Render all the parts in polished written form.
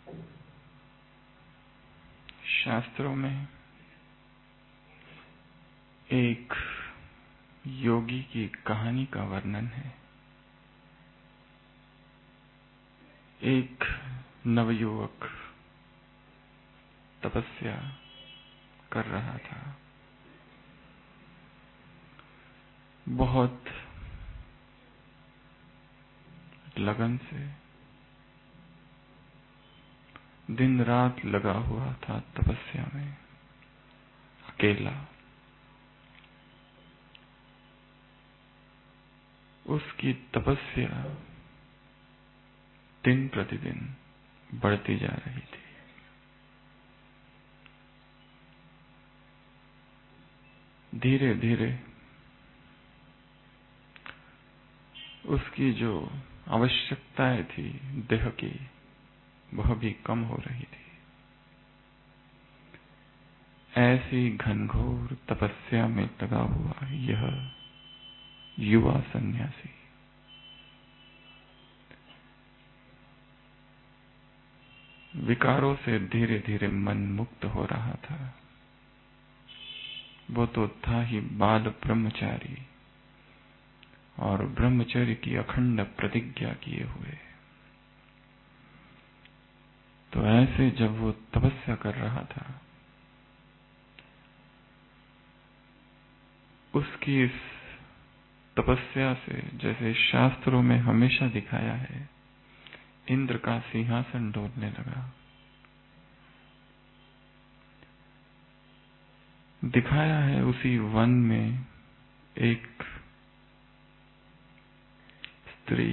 शास्त्रों में एक योगी की कहानी का वर्णन है। एक नवयुवक तपस्या कर रहा था। बहुत लगन से दिन रात लगा हुआ था तपस्या में, अकेला। उसकी तपस्या दिन प्रतिदिन बढ़ती जा रही थी। धीरे धीरे उसकी जो आवश्यकताएं थी देह की, वह भी कम हो रही थी। ऐसी घनघोर तपस्या में लगा हुआ यह युवा सन्यासी विकारों से धीरे धीरे मन मुक्त हो रहा था। वो तो था ही बाल ब्रह्मचारी और ब्रह्मचर्य की अखंड प्रतिज्ञा किए हुए। तो ऐसे जब वो तपस्या कर रहा था, उसकी इस तपस्या से, जैसे शास्त्रों में हमेशा दिखाया है, इंद्र का सिंहासन डोलने लगा। दिखाया है उसी वन में एक स्त्री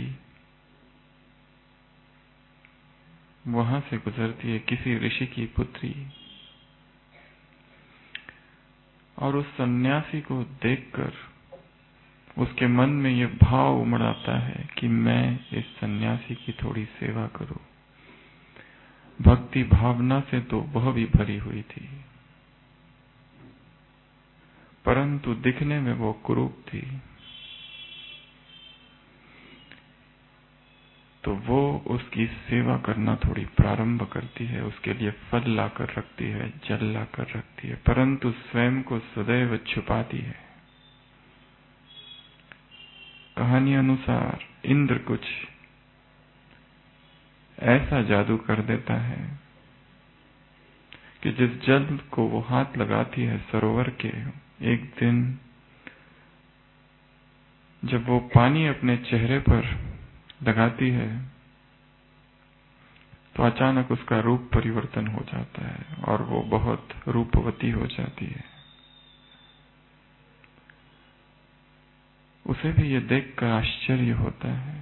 वहां से गुजरती है, किसी ऋषि की पुत्री, और उस सन्यासी को देखकर उसके मन में यह भाव उमड़ आता है कि मैं इस सन्यासी की थोड़ी सेवा करूं। भक्ति भावना से तो वह भी भरी हुई थी, परंतु दिखने में वो कुरूप थी। तो वो उसकी सेवा करना थोड़ी प्रारंभ करती है, उसके लिए फल लाकर रखती है, जल लाकर रखती है, परंतु स्वयं को सदैव छुपाती है। कहानी अनुसार इंद्र कुछ ऐसा जादू कर देता है कि जिस जल को वो हाथ लगाती है सरोवर के, एक दिन जब वो पानी अपने चेहरे पर लगाती है तो अचानक उसका रूप परिवर्तन हो जाता है और वो बहुत रूपवती हो जाती है। उसे भी ये देखकर आश्चर्य होता है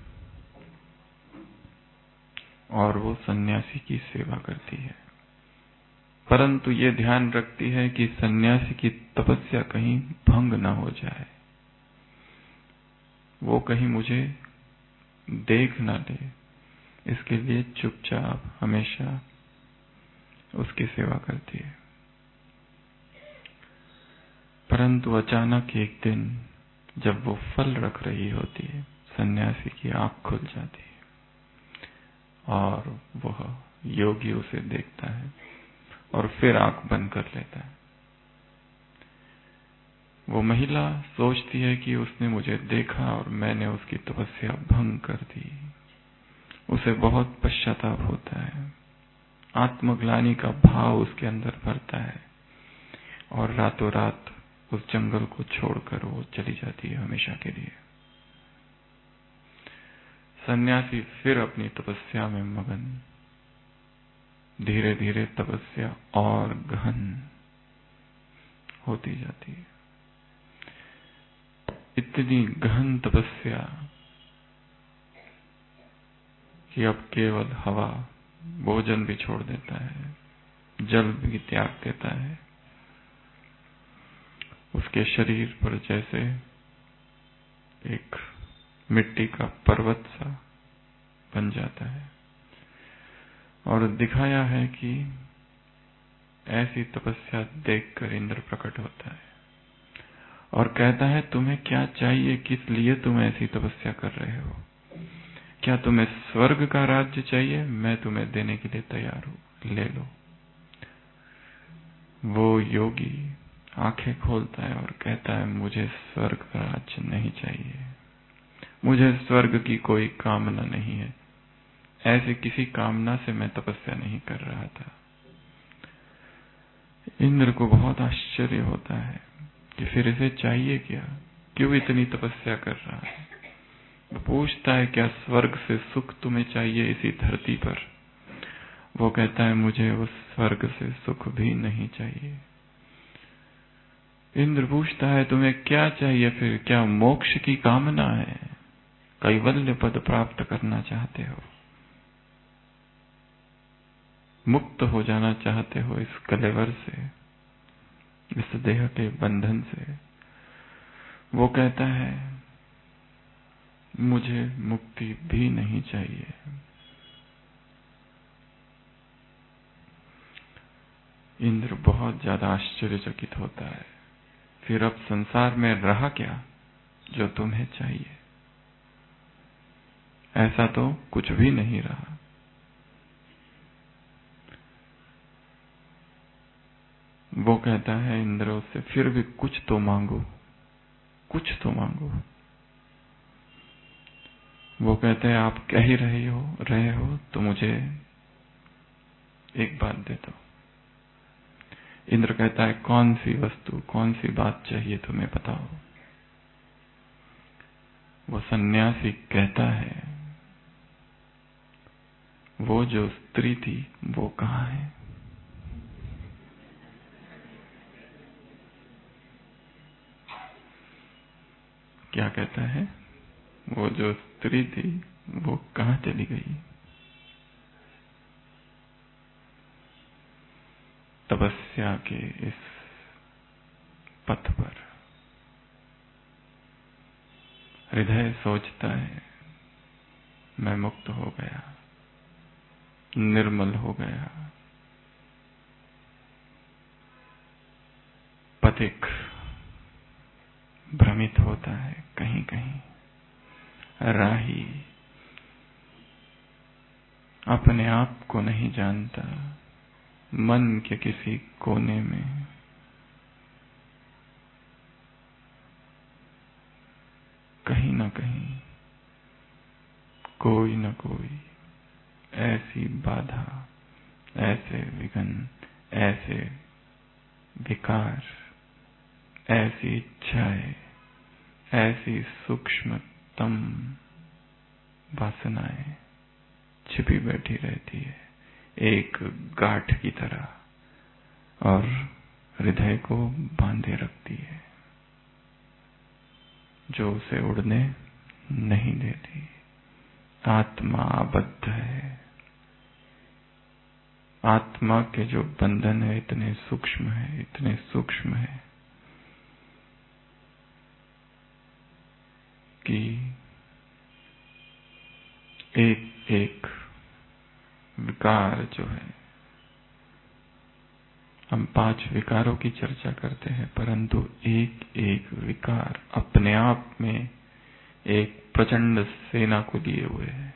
और वो सन्यासी की सेवा करती है, परंतु ये ध्यान रखती है कि सन्यासी की तपस्या कहीं भंग न हो जाए, वो कहीं मुझे देख न ले, इसके लिए चुपचाप हमेशा उसकी सेवा करती है। परंतु अचानक एक दिन जब वो फल रख रही होती है, सन्यासी की आंख खुल जाती है और वह योगी उसे देखता है और फिर आंख बंद कर लेता है। वो महिला सोचती है कि उसने मुझे देखा और मैंने उसकी तपस्या भंग कर दी। उसे बहुत पश्चाताप होता है, आत्मग्लानि का भाव उसके अंदर भरता है और रातों रात उस जंगल को छोड़कर वो चली जाती है हमेशा के लिए। सन्यासी फिर अपनी तपस्या में मगन। धीरे धीरे तपस्या और गहन होती जाती है, इतनी गहन तपस्या कि अब केवल हवा, भोजन भी छोड़ देता है, जल भी त्याग देता है। उसके शरीर पर जैसे एक मिट्टी का पर्वत सा बन जाता है और दिखाया है कि ऐसी तपस्या देखकर इंद्र प्रकट होता है और कहता है, तुम्हें क्या चाहिए, किस लिए तुम ऐसी तपस्या कर रहे हो? क्या तुम्हें स्वर्ग का राज्य चाहिए? मैं तुम्हें देने के लिए तैयार हूं, ले लो। वो योगी आंखें खोलता है और कहता है, मुझे स्वर्ग का राज्य नहीं चाहिए, मुझे स्वर्ग की कोई कामना नहीं है। ऐसे किसी कामना से मैं तपस्या नहीं कर रहा था। इंद्र को बहुत आश्चर्य होता है कि फिर इसे चाहिए क्या, क्यों इतनी तपस्या कर रहा है। वो पूछता है, क्या स्वर्ग से सुख तुम्हें चाहिए इसी धरती पर? वो कहता है, मुझे उस स्वर्ग से सुख भी नहीं चाहिए। इंद्र पूछता है, तुम्हें क्या चाहिए फिर? क्या मोक्ष की कामना है? कैवल्य पद प्राप्त करना चाहते हो? मुक्त हो जाना चाहते हो इस कलेवर से, इस देह के बंधन से? वो कहता है, मुझे मुक्ति भी नहीं चाहिए। इंद्र बहुत ज्यादा आश्चर्यचकित होता है। फिर अब संसार में रहा क्या जो तुम्हें चाहिए? ऐसा तो कुछ भी नहीं रहा। वो कहता है इंद्र उससे, फिर भी कुछ तो मांगो, कुछ तो मांगो। वो कहते हैं, आप कह ही रहे हो तो मुझे एक बात दे दो। इंद्र कहता है, कौन सी वस्तु, कौन सी बात चाहिए तुम्हें, बताओ। वो सन्यासी कहता है, वो जो स्त्री थी वो कहाँ है? क्या कहता है? वो जो स्त्री थी वो कहाँ चली गई? तपस्या के इस पथ पर हृदय सोचता है, मैं मुक्त हो गया, निर्मल हो गया। पथिक भ्रमित होता है कहीं कहीं, राही अपने आप को नहीं जानता। मन के किसी कोने में कहीं न कहीं कोई न कोई ऐसी बाधा, ऐसे विघ्न, ऐसे विकार, ऐसी इच्छाएं, ऐसी सूक्ष्मतम वासनाएं छिपी बैठी रहती है एक गांठ की तरह, और हृदय को बांधे रखती है, जो उसे उड़ने नहीं देती। आत्मा आबद्ध है। आत्मा के जो बंधन है इतने सूक्ष्म है, इतने सूक्ष्म है कि एक एक विकार जो है, हम 5 विकारों की चर्चा करते हैं, परंतु एक एक विकार अपने आप में एक प्रचंड सेना को लिए हुए है।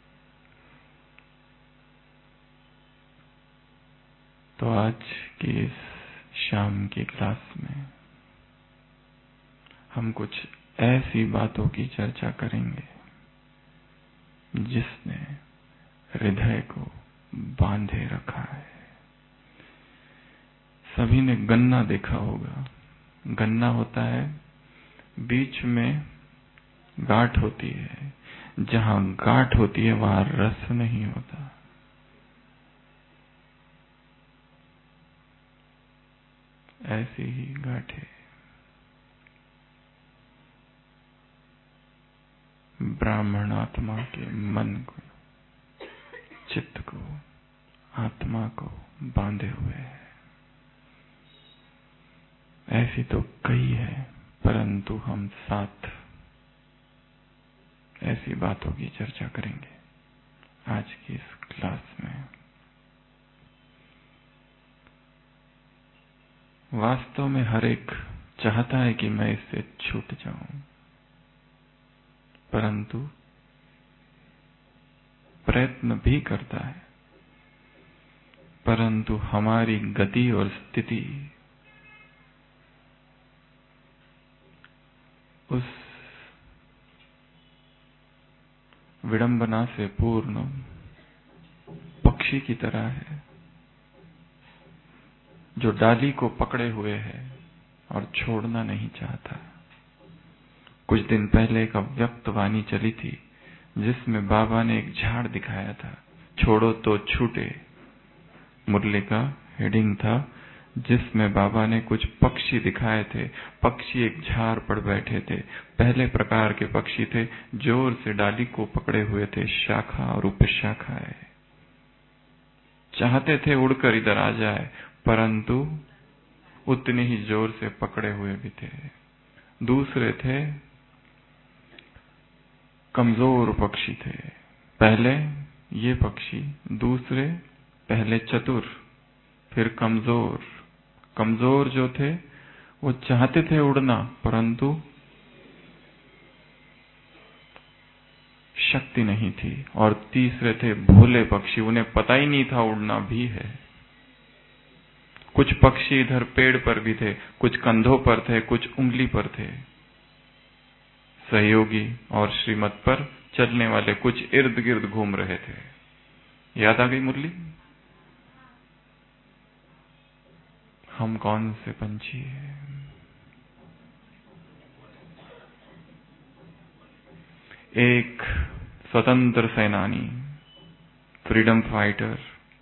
तो आज की इस शाम की क्लास में हम कुछ ऐसी बातों की चर्चा करेंगे जिसने हृदय को बांधे रखा है। सभी ने गन्ना देखा होगा। गन्ना होता है, बीच में गांठ होती है, जहां गांठ होती है वहां रस नहीं होता। ऐसी ही गांठें ब्राह्मण आत्मा के मन को, चित्त को, आत्मा को बांधे हुए है। ऐसी तो कई है, परंतु हम 7 ऐसी बातों की चर्चा करेंगे आज की इस क्लास में। वास्तव में हर एक चाहता है कि मैं इससे छूट जाऊं, परंतु प्रयत्न भी करता है, परंतु हमारी गति और स्थिति उस विडंबना से पूर्ण पक्षी की तरह है जो डाली को पकड़े हुए है और छोड़ना नहीं चाहता। कुछ दिन पहले एक अव्यक्त वाणी चली थी जिसमें बाबा ने एक झाड़ दिखाया था, छोड़ो तो छूटे। मुरली का हेडिंग था जिसमें बाबा ने कुछ पक्षी दिखाए थे। पक्षी एक झाड़ पर बैठे थे। पहले प्रकार के पक्षी थे, जोर से डाली को पकड़े हुए थे, शाखा और उपशाखाएं चाहते थे उड़कर इधर आ जाए, परंतु उतने ही जोर से पकड़े हुए भी थे। दूसरे थे कमजोर पक्षी थे। पहले ये पक्षी, दूसरे पहले चतुर, फिर कमजोर। कमजोर जो थे वो चाहते थे उड़ना, परंतु शक्ति नहीं थी। और तीसरे थे भोले पक्षी, उन्हें पता ही नहीं था उड़ना भी है। कुछ पक्षी इधर पेड़ पर भी थे, कुछ कंधों पर थे, कुछ उंगली पर थे। सहयोगी और श्रीमत पर चलने वाले कुछ इर्द गिर्द घूम रहे थे। याद आ गई मुरली? हम कौन से पंछी हैं? एक स्वतंत्र सेनानी, फ्रीडम फाइटर,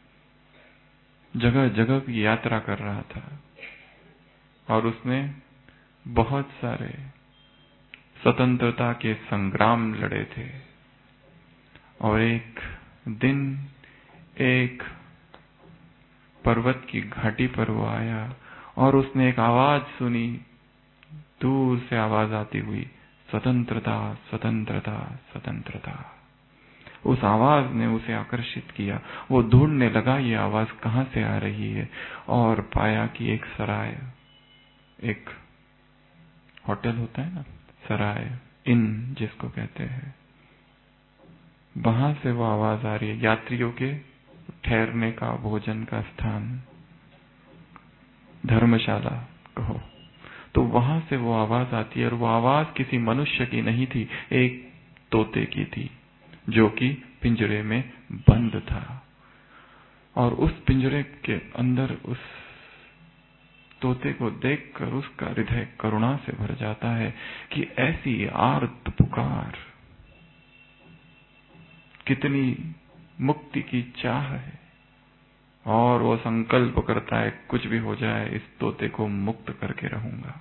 जगह जगह की यात्रा कर रहा था और उसने बहुत सारे स्वतंत्रता के संग्राम लड़े थे। और एक दिन एक पर्वत की घाटी पर वो आया और उसने एक आवाज सुनी, दूर से आवाज आती हुई, स्वतंत्रता स्वतंत्रता स्वतंत्रता। उस आवाज ने उसे आकर्षित किया। वो ढूंढने लगा ये आवाज कहां से आ रही है, और पाया कि एक सराय, एक होटल होता है ना, सराय, इन जिसको कहते हैं, वहां से वो आवाज आ रही है। यात्रियों के ठहरने का, भोजन का स्थान, धर्मशाला कहो। तो वहां से वो आवाज आती है और वो आवाज किसी मनुष्य की नहीं थी, एक तोते की थी जो कि पिंजरे में बंद था। और उस पिंजरे के अंदर उस तोते को देखकर उसका हृदय करुणा से भर जाता है कि ऐसी आर्त पुकार, कितनी मुक्ति की चाह है। और वो संकल्प करता है कुछ भी हो जाए इस तोते को मुक्त करके रहूंगा।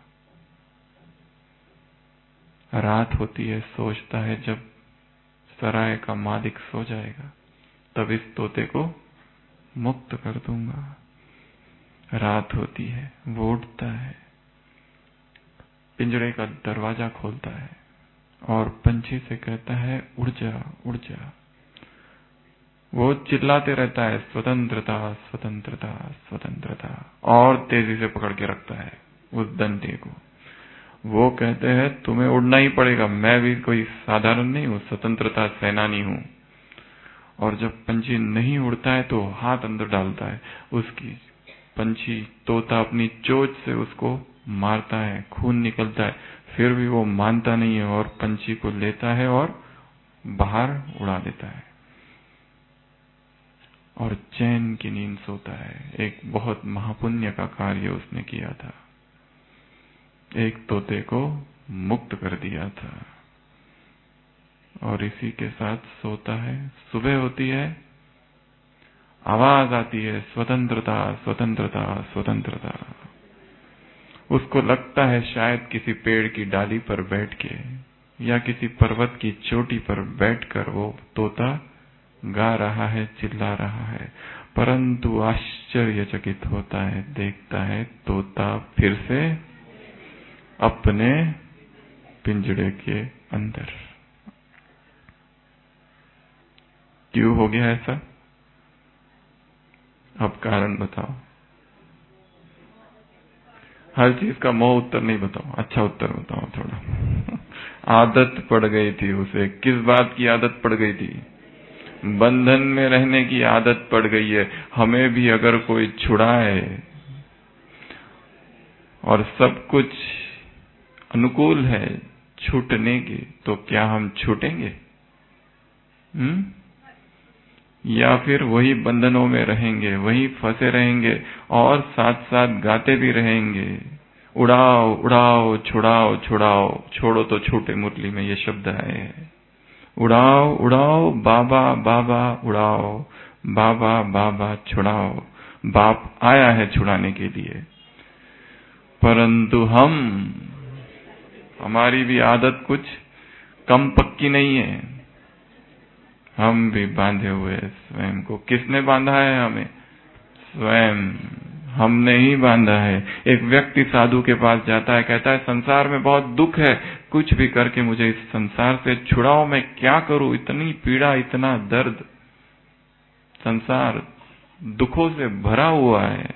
रात होती है, सोचता है जब सराय का मालिक सो जाएगा तब इस तोते को मुक्त कर दूंगा। रात होती है, वो उठता है, पिंजरे का दरवाजा खोलता है और पंछी से कहता है उड़ जा उड़ जा। वो चिल्लाते रहता है स्वतंत्रता स्वतंत्रता स्वतंत्रता, और तेजी से पकड़ के रखता है उस डंडे को। वो कहते हैं तुम्हें उड़ना ही पड़ेगा, मैं भी कोई साधारण नहीं हूं, स्वतंत्रता सेनानी हूं। और जब पंछी नहीं उड़ता है तो हाथ अंदर डालता है, उसकी पंछी तोता अपनी चोंच से उसको मारता है, खून निकलता है, फिर भी वो मानता नहीं है और पंछी को लेता है और बाहर उड़ा देता है और चैन की नींद सोता है। एक बहुत महापुण्य का कार्य उसने किया था, एक तोते को मुक्त कर दिया था। और इसी के साथ सोता है। सुबह होती है, आवाज आती है स्वतंत्रता स्वतंत्रता स्वतंत्रता। उसको लगता है शायद किसी पेड़ की डाली पर बैठ के या किसी पर्वत की चोटी पर बैठकर वो तोता गा रहा है, चिल्ला रहा है, परंतु आश्चर्यचकित होता है, देखता है तोता फिर से अपने पिंजड़े के अंदर। क्यों हो गया ऐसा? अब कारण बताओ। हर चीज का मोह उत्तर नहीं बताओ, अच्छा उत्तर बताओ थोड़ा। आदत पड़ गई थी उसे। किस बात की आदत पड़ गई थी? बंधन में रहने की आदत पड़ गई है। हमें भी अगर कोई छुड़ाए और सब कुछ अनुकूल है छूटने की, तो क्या हम छूटेंगे? या फिर वही बंधनों में रहेंगे, वही फंसे रहेंगे और साथ साथ गाते भी रहेंगे, उड़ाओ उड़ाओ छुड़ाओ छुड़ाओ, छोड़ो तो छूटे, मुरली में ये शब्द आए हैं। उड़ाओ उड़ाओ बाबा बाबा उड़ाओ, बाबा बाबा छुड़ाओ। बाप आया है छुड़ाने के लिए, परंतु हमारी भी आदत कुछ कम पक्की नहीं है। हम भी बांधे हुए स्वयं को। किसने बांधा है हमें? स्वयं हमने ही बांधा है। एक व्यक्ति साधु के पास जाता है, कहता है संसार में बहुत दुख है, कुछ भी करके मुझे इस संसार से छुड़ाओ, मैं क्या करूं, इतनी पीड़ा, इतना दर्द, संसार दुखों से भरा हुआ है।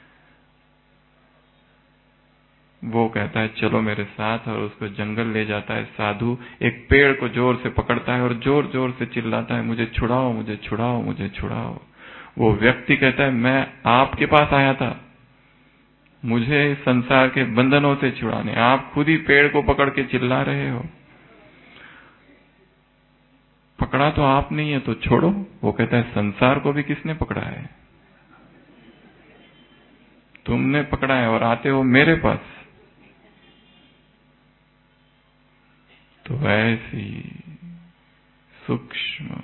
वो कहता है चलो मेरे साथ, और उसको जंगल ले जाता है। साधु एक पेड़ को जोर से पकड़ता है और जोर जोर से चिल्लाता है, मुझे छुड़ाओ मुझे छुड़ाओ मुझे छुड़ाओ। वो व्यक्ति कहता है मैं आपके पास आया था, मुझे संसार के बंधनों से छुड़ाने, आप खुद ही पेड़ को पकड़ के चिल्ला रहे हो। पकड़ा तो आप नहीं है तो छोड़ो। वो कहता है संसार को भी किसने पकड़ा है? तुमने पकड़ा है और आते हो मेरे पास। तो ऐसी सूक्ष्म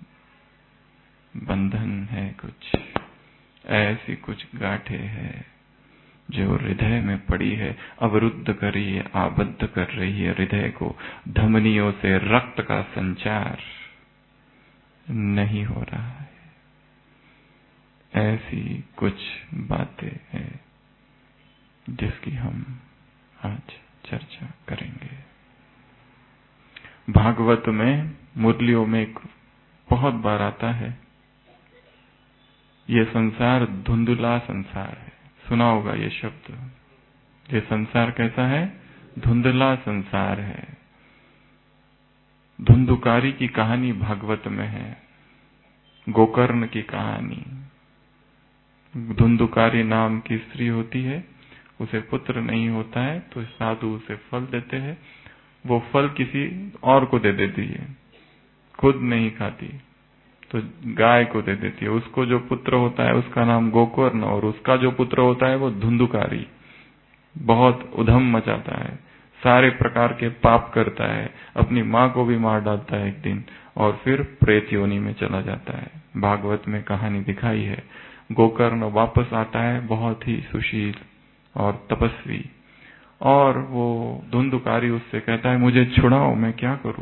बंधन है कुछ, ऐसी कुछ गांठें है जो हृदय में पड़ी है, अवरुद्ध कर रही है, आबद्ध कर रही है हृदय को। धमनियों से रक्त का संचार नहीं हो रहा है। ऐसी कुछ बातें हैं जिसकी हम आज चर्चा करेंगे। भागवत में मुरलियों में एक बहुत बार आता है, ये संसार धुंधला संसार है। सुना होगा ये शब्द। ये संसार कैसा है? धुंधला संसार है। धुंधुकारी की कहानी भागवत में है, गोकर्ण की कहानी। धुंधुकारी नाम की स्त्री होती है, उसे पुत्र नहीं होता है तो साधु उसे फल देते हैं। वो फल किसी और को दे देती है, खुद नहीं खाती, तो गाय को दे देती है। उसको जो पुत्र होता है उसका नाम गोकर्ण, और उसका जो पुत्र होता है वो धुंधुकारी। बहुत उधम मचाता है, सारे प्रकार के पाप करता है, अपनी माँ को भी मार डालता है एक दिन, और फिर प्रेत योनि में चला जाता है। भागवत में कहानी दिखाई है। गोकर्ण वापस आता है बहुत ही सुशील और तपस्वी, और वो धुंधुकारी उससे कहता है मुझे छुड़ाओ, मैं क्या करूं।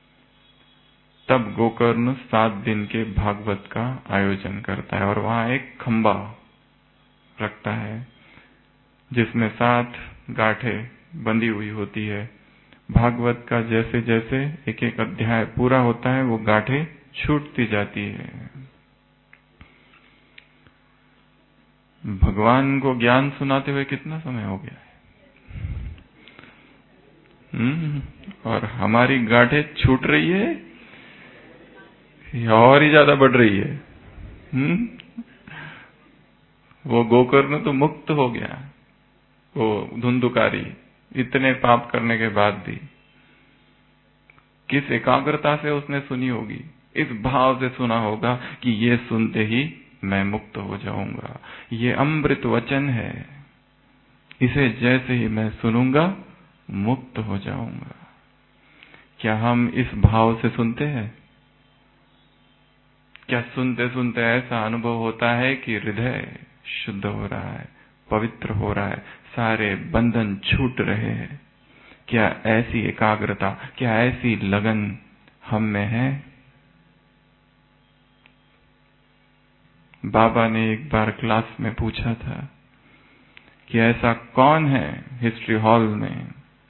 तब गोकर्ण 7 दिन के भागवत का आयोजन करता है और वहां एक खंबा रखता है जिसमें 7 गांठें बंधी हुई होती है। भागवत का जैसे जैसे एक एक अध्याय पूरा होता है वो गांठें छूटती जाती है। भगवान को ज्ञान सुनाते हुए कितना समय हो गया है, और हमारी गांठें छूट रही है या और ही ज्यादा बढ़ रही है। वो गोकर्ण तो मुक्त हो गया, वो धुंधुकारी इतने पाप करने के बाद भी किस एकाग्रता से उसने सुनी होगी। इस भाव से सुना होगा कि ये सुनते ही मैं मुक्त हो जाऊंगा, ये अमृत वचन है, इसे जैसे ही मैं सुनूंगा मुक्त हो जाऊंगा। क्या हम इस भाव से सुनते हैं? क्या सुनते सुनते ऐसा अनुभव होता है कि हृदय शुद्ध हो रहा है, पवित्र हो रहा है, सारे बंधन छूट रहे हैं? क्या ऐसी एकाग्रता, क्या ऐसी लगन हम में है? बाबा ने एक बार क्लास में पूछा था कि ऐसा कौन है हिस्ट्री हॉल में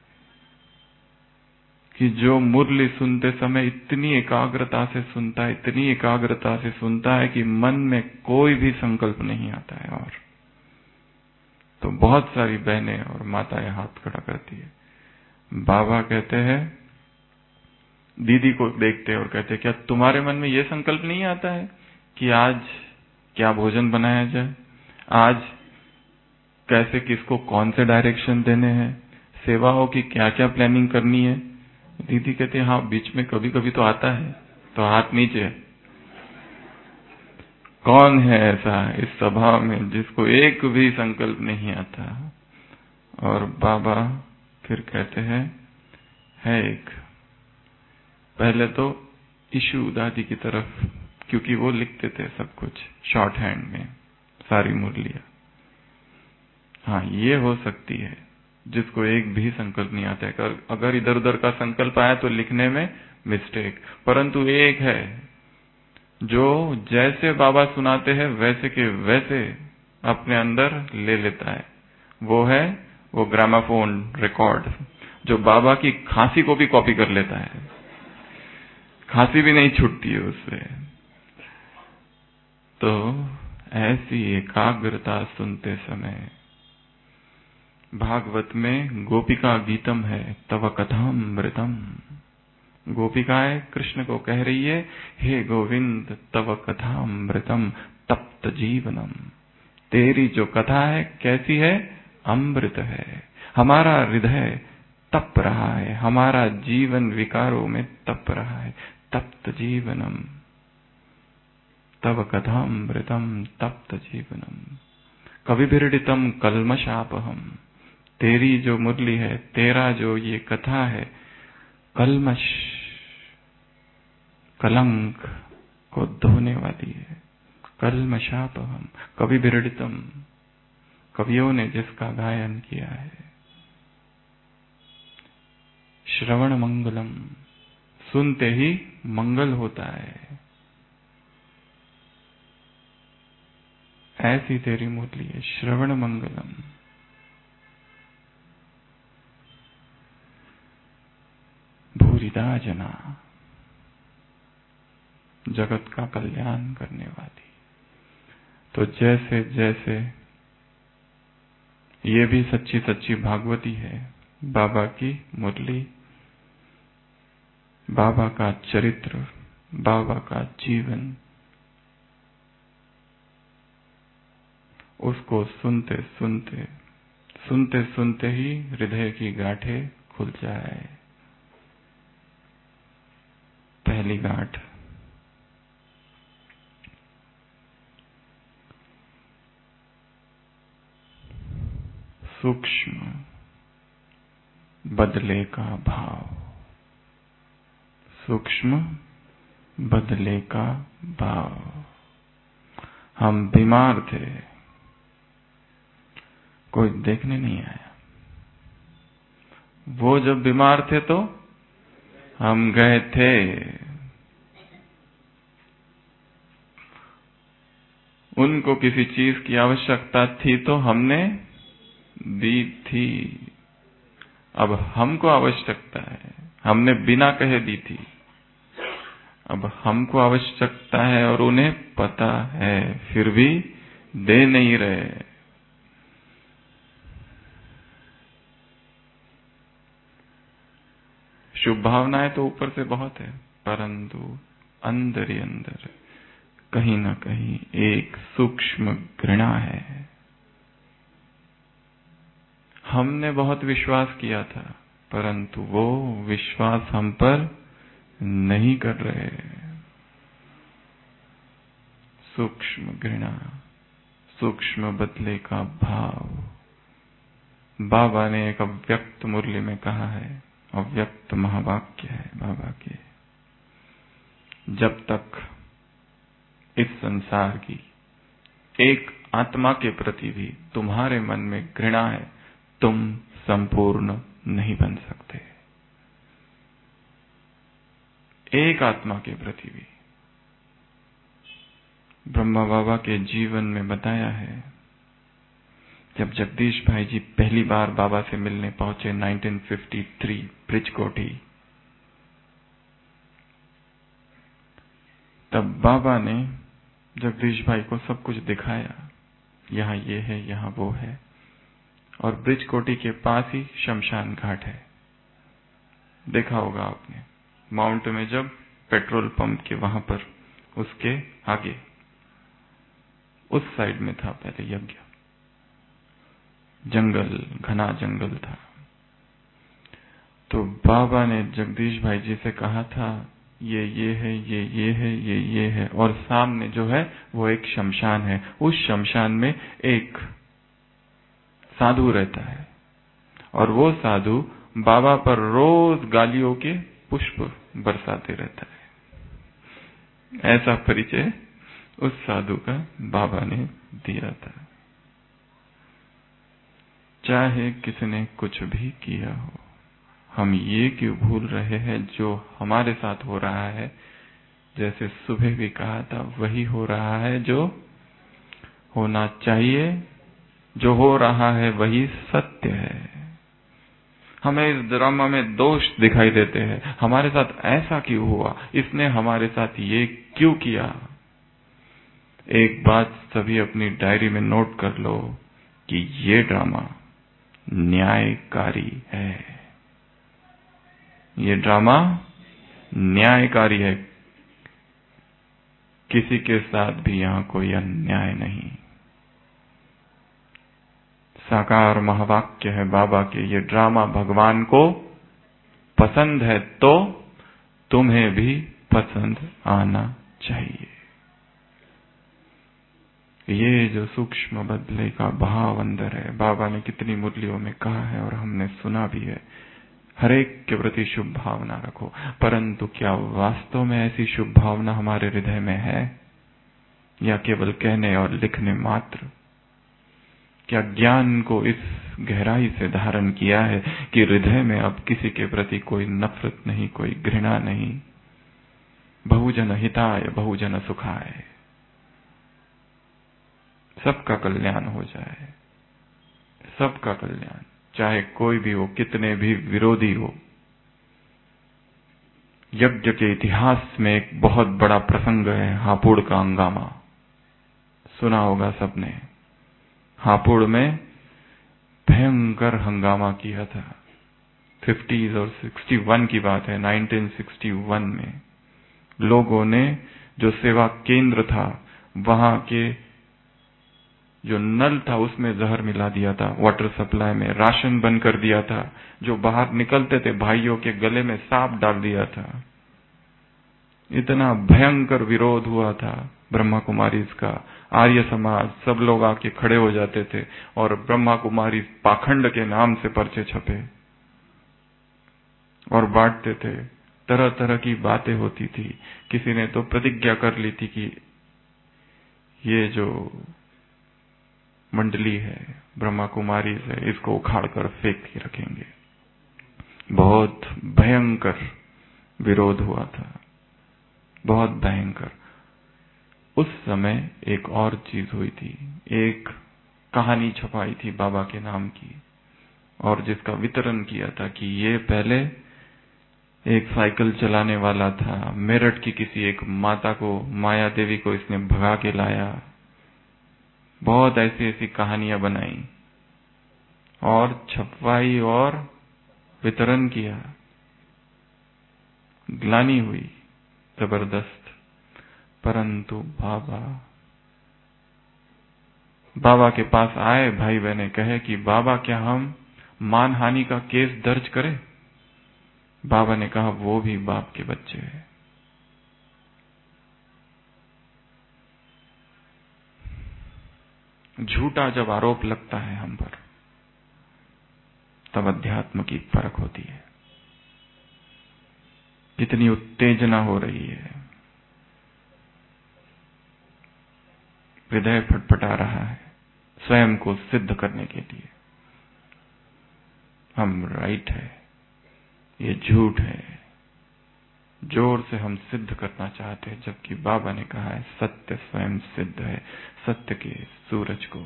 कि जो मुरली सुनते समय इतनी एकाग्रता से सुनता है, इतनी एकाग्रता से सुनता है कि मन में कोई भी संकल्प नहीं आता है। और तो बहुत सारी बहनें और माताएं हाथ खड़ा करती है। बाबा कहते हैं दीदी को देखते और कहते, क्या तुम्हारे मन में ये संकल्प नहीं आता है कि आज क्या भोजन बनाया जाए, आज कैसे किसको कौन से डायरेक्शन देने हैं, सेवाओं की क्या क्या प्लानिंग करनी है? दीदी कहते, हाँ बीच में कभी कभी तो आता है। तो हाथ नीचे। कौन है ऐसा इस सभा में जिसको एक भी संकल्प नहीं आता? और बाबा फिर कहते हैं, है एक। पहले तो इशू दादी की तरफ, क्योंकि वो लिखते थे सब कुछ शॉर्ट हैंड में, सारी मुरलियां। हाँ, ये हो सकती है जिसको एक भी संकल्प नहीं आता है। अगर इधर उधर का संकल्प आया तो लिखने में मिस्टेक। परंतु एक है जो जैसे बाबा सुनाते हैं वैसे के वैसे अपने अंदर ले लेता है। वो ग्रामाफोन रिकॉर्ड जो बाबा की खांसी को भी कॉपी कर लेता है। खांसी भी नहीं छूटती है उससे। तो ऐसी एकाग्रता सुनते समय, भागवत में गोपिका गीतम है, तव कथामृतम। गोपिकाएं कृष्ण को कह रही है, हे गोविंद तव कथामृतम तप्त जीवनम। तेरी जो कथा है कैसी है? अमृत है। हमारा हृदय तप रहा है, हमारा जीवन विकारों में तप रहा है। तप्त जीवनम तव कथामृतम तप्त जीवनम कविभिर्डितम कल्मषापहम। तेरी जो मुरली है, तेरा जो ये कथा है, कल्मश कलंक को धोने वाली है। कल्मषापहम कविभिर्डितम, कवियों ने जिसका गायन किया है। श्रवण मंगलम, सुनते ही मंगल होता है। ऐसी तेरी मुरली है, श्रवण मंगलम। भूरिदा जना, जगत का कल्याण करने वाली। तो जैसे जैसे ये भी सच्ची सच्ची भागवती है, बाबा की मुरली, बाबा का चरित्र, बाबा का जीवन, उसको सुनते सुनते सुनते सुनते ही हृदय की गांठें खुल जाए। पहली गांठ, सूक्ष्म बदले का भाव। सूक्ष्म बदले का भाव। हम बीमार थे, कोई देखने नहीं आया। वो जब बीमार थे तो हम गए थे। उनको किसी चीज की आवश्यकता थी तो हमने दी थी। अब हमको आवश्यकता है, हमने बिना कहे दी थी। अब हमको आवश्यकता है और उन्हें पता है, फिर भी दे नहीं रहे। शुभ भावनाएं तो ऊपर से बहुत है, परंतु अंदर ही अंदर कहीं ना कहीं एक सूक्ष्म घृणा है। हमने बहुत विश्वास किया था, परंतु वो विश्वास हम पर नहीं कर रहे। सूक्ष्म घृणा, सूक्ष्म बदले का भाव। बाबा ने एक अव्यक्त मुरली में कहा है, अव्यक्त महावाक्य है बाबा के। जब तक इस संसार की एक आत्मा के प्रति भी तुम्हारे मन में घृणा है, तुम संपूर्ण नहीं बन सकते। एक आत्मा के प्रति भी। ब्रह्मा बाबा के जीवन में बताया है, जब जगदीश भाई जी पहली बार बाबा से मिलने पहुंचे 1953 ब्रिजकोटी, तब बाबा ने जगदीश भाई को सब कुछ दिखाया। यहाँ ये है, यहाँ वो है, और ब्रिजकोटी के पास ही शमशान घाट है। देखा होगा आपने, माउंट में जब पेट्रोल पंप के वहां पर उसके आगे उस साइड में था पहले यज्ञ। जंगल, घना जंगल था। तो बाबा ने जगदीश भाई जी से कहा था ये है, ये है, ये है, और सामने जो है वो एक शमशान है। उस शमशान में एक साधु रहता है और वो साधु बाबा पर रोज गालियों के पुष्प बरसाते रहता है। ऐसा परिचय उस साधु का बाबा ने दिया था। चाहे किसने कुछ भी किया हो, हम ये क्यों भूल रहे हैं जो हमारे साथ हो रहा है, जैसे सुबह भी कहा था, वही हो रहा है जो होना चाहिए, जो हो रहा है वही सत्य है। हमें इस ड्रामा में दोष दिखाई देते हैं, हमारे साथ ऐसा क्यों हुआ, इसने हमारे साथ ये क्यों किया। एक बात सभी अपनी डायरी में नोट कर लो कि ये ड्रामा न्यायकारी है। ये ड्रामा न्यायकारी है। किसी के साथ भी यहां कोई अन्याय नहीं। साकार महावाक्य है बाबा के, ये ड्रामा भगवान को पसंद है तो तुम्हें भी पसंद आना चाहिए। ये जो सूक्ष्म बदले का भाव अंदर है, बाबा ने कितनी मुरलियों में कहा है और हमने सुना भी है, हर एक के प्रति शुभ भावना रखो। परंतु क्या वास्तव में ऐसी शुभ भावना हमारे हृदय में है, या केवल कहने और लिखने मात्र? क्या ज्ञान को इस गहराई से धारण किया है कि हृदय में अब किसी के प्रति कोई नफरत नहीं, कोई घृणा नहीं, बहुजन हिताय बहुजन सुखाय, सबका कल्याण हो जाए, सबका कल्याण, चाहे कोई भी हो, कितने भी विरोधी हो। यज्ञ के इतिहास में एक बहुत बड़ा प्रसंग है, हापुड़ का हंगामा, सुना होगा सबने। हापुड़ में भयंकर हंगामा किया था। 50s और 61 की बात है, 1961 में लोगों ने जो सेवा केंद्र था वहां के जो नल था उसमें जहर मिला दिया था, वाटर सप्लाई में राशन बंद कर दिया था, जो बाहर निकलते थे भाइयों के गले में सांप डाल दिया था। इतना भयंकर विरोध हुआ था ब्रह्मा कुमारी का। आर्य समाज सब लोग आके खड़े हो जाते थे और ब्रह्मा कुमारी पाखंड के नाम से पर्चे छपे और बांटते थे। तरह तरह की बातें होती थी। किसी ने तो प्रतिज्ञा कर ली थी कि ये जो मंडली है ब्रह्मा कुमारी से, इसको उखाड़ कर फेंक के रखेंगे। बहुत भयंकर विरोध हुआ था, बहुत भयंकर। उस समय एक और चीज हुई थी, एक कहानी छपाई थी बाबा के नाम की और जिसका वितरण किया था कि ये पहले एक साइकिल चलाने वाला था, मेरठ की किसी एक माता को, माया देवी को इसने भगा के लाया। बहुत ऐसी ऐसी कहानियां बनाई और छपवाई और वितरण किया। ग्लानि हुई जबरदस्त। परंतु बाबा के पास आए भाई बहने, कहे कि बाबा क्या हम मानहानि का केस दर्ज करें? बाबा ने कहा वो भी बाप के बच्चे हैं। झूठा जब आरोप लगता है हम पर, तब अध्यात्म की परख होती है। कितनी उत्तेजना हो रही है, हृदय फटफटा रहा है स्वयं को सिद्ध करने के लिए। हम राइट है, ये झूठ है, जोर से हम सिद्ध करना चाहते हैं, जबकि बाबा ने कहा है सत्य स्वयं सिद्ध है। सत्य के सूरज को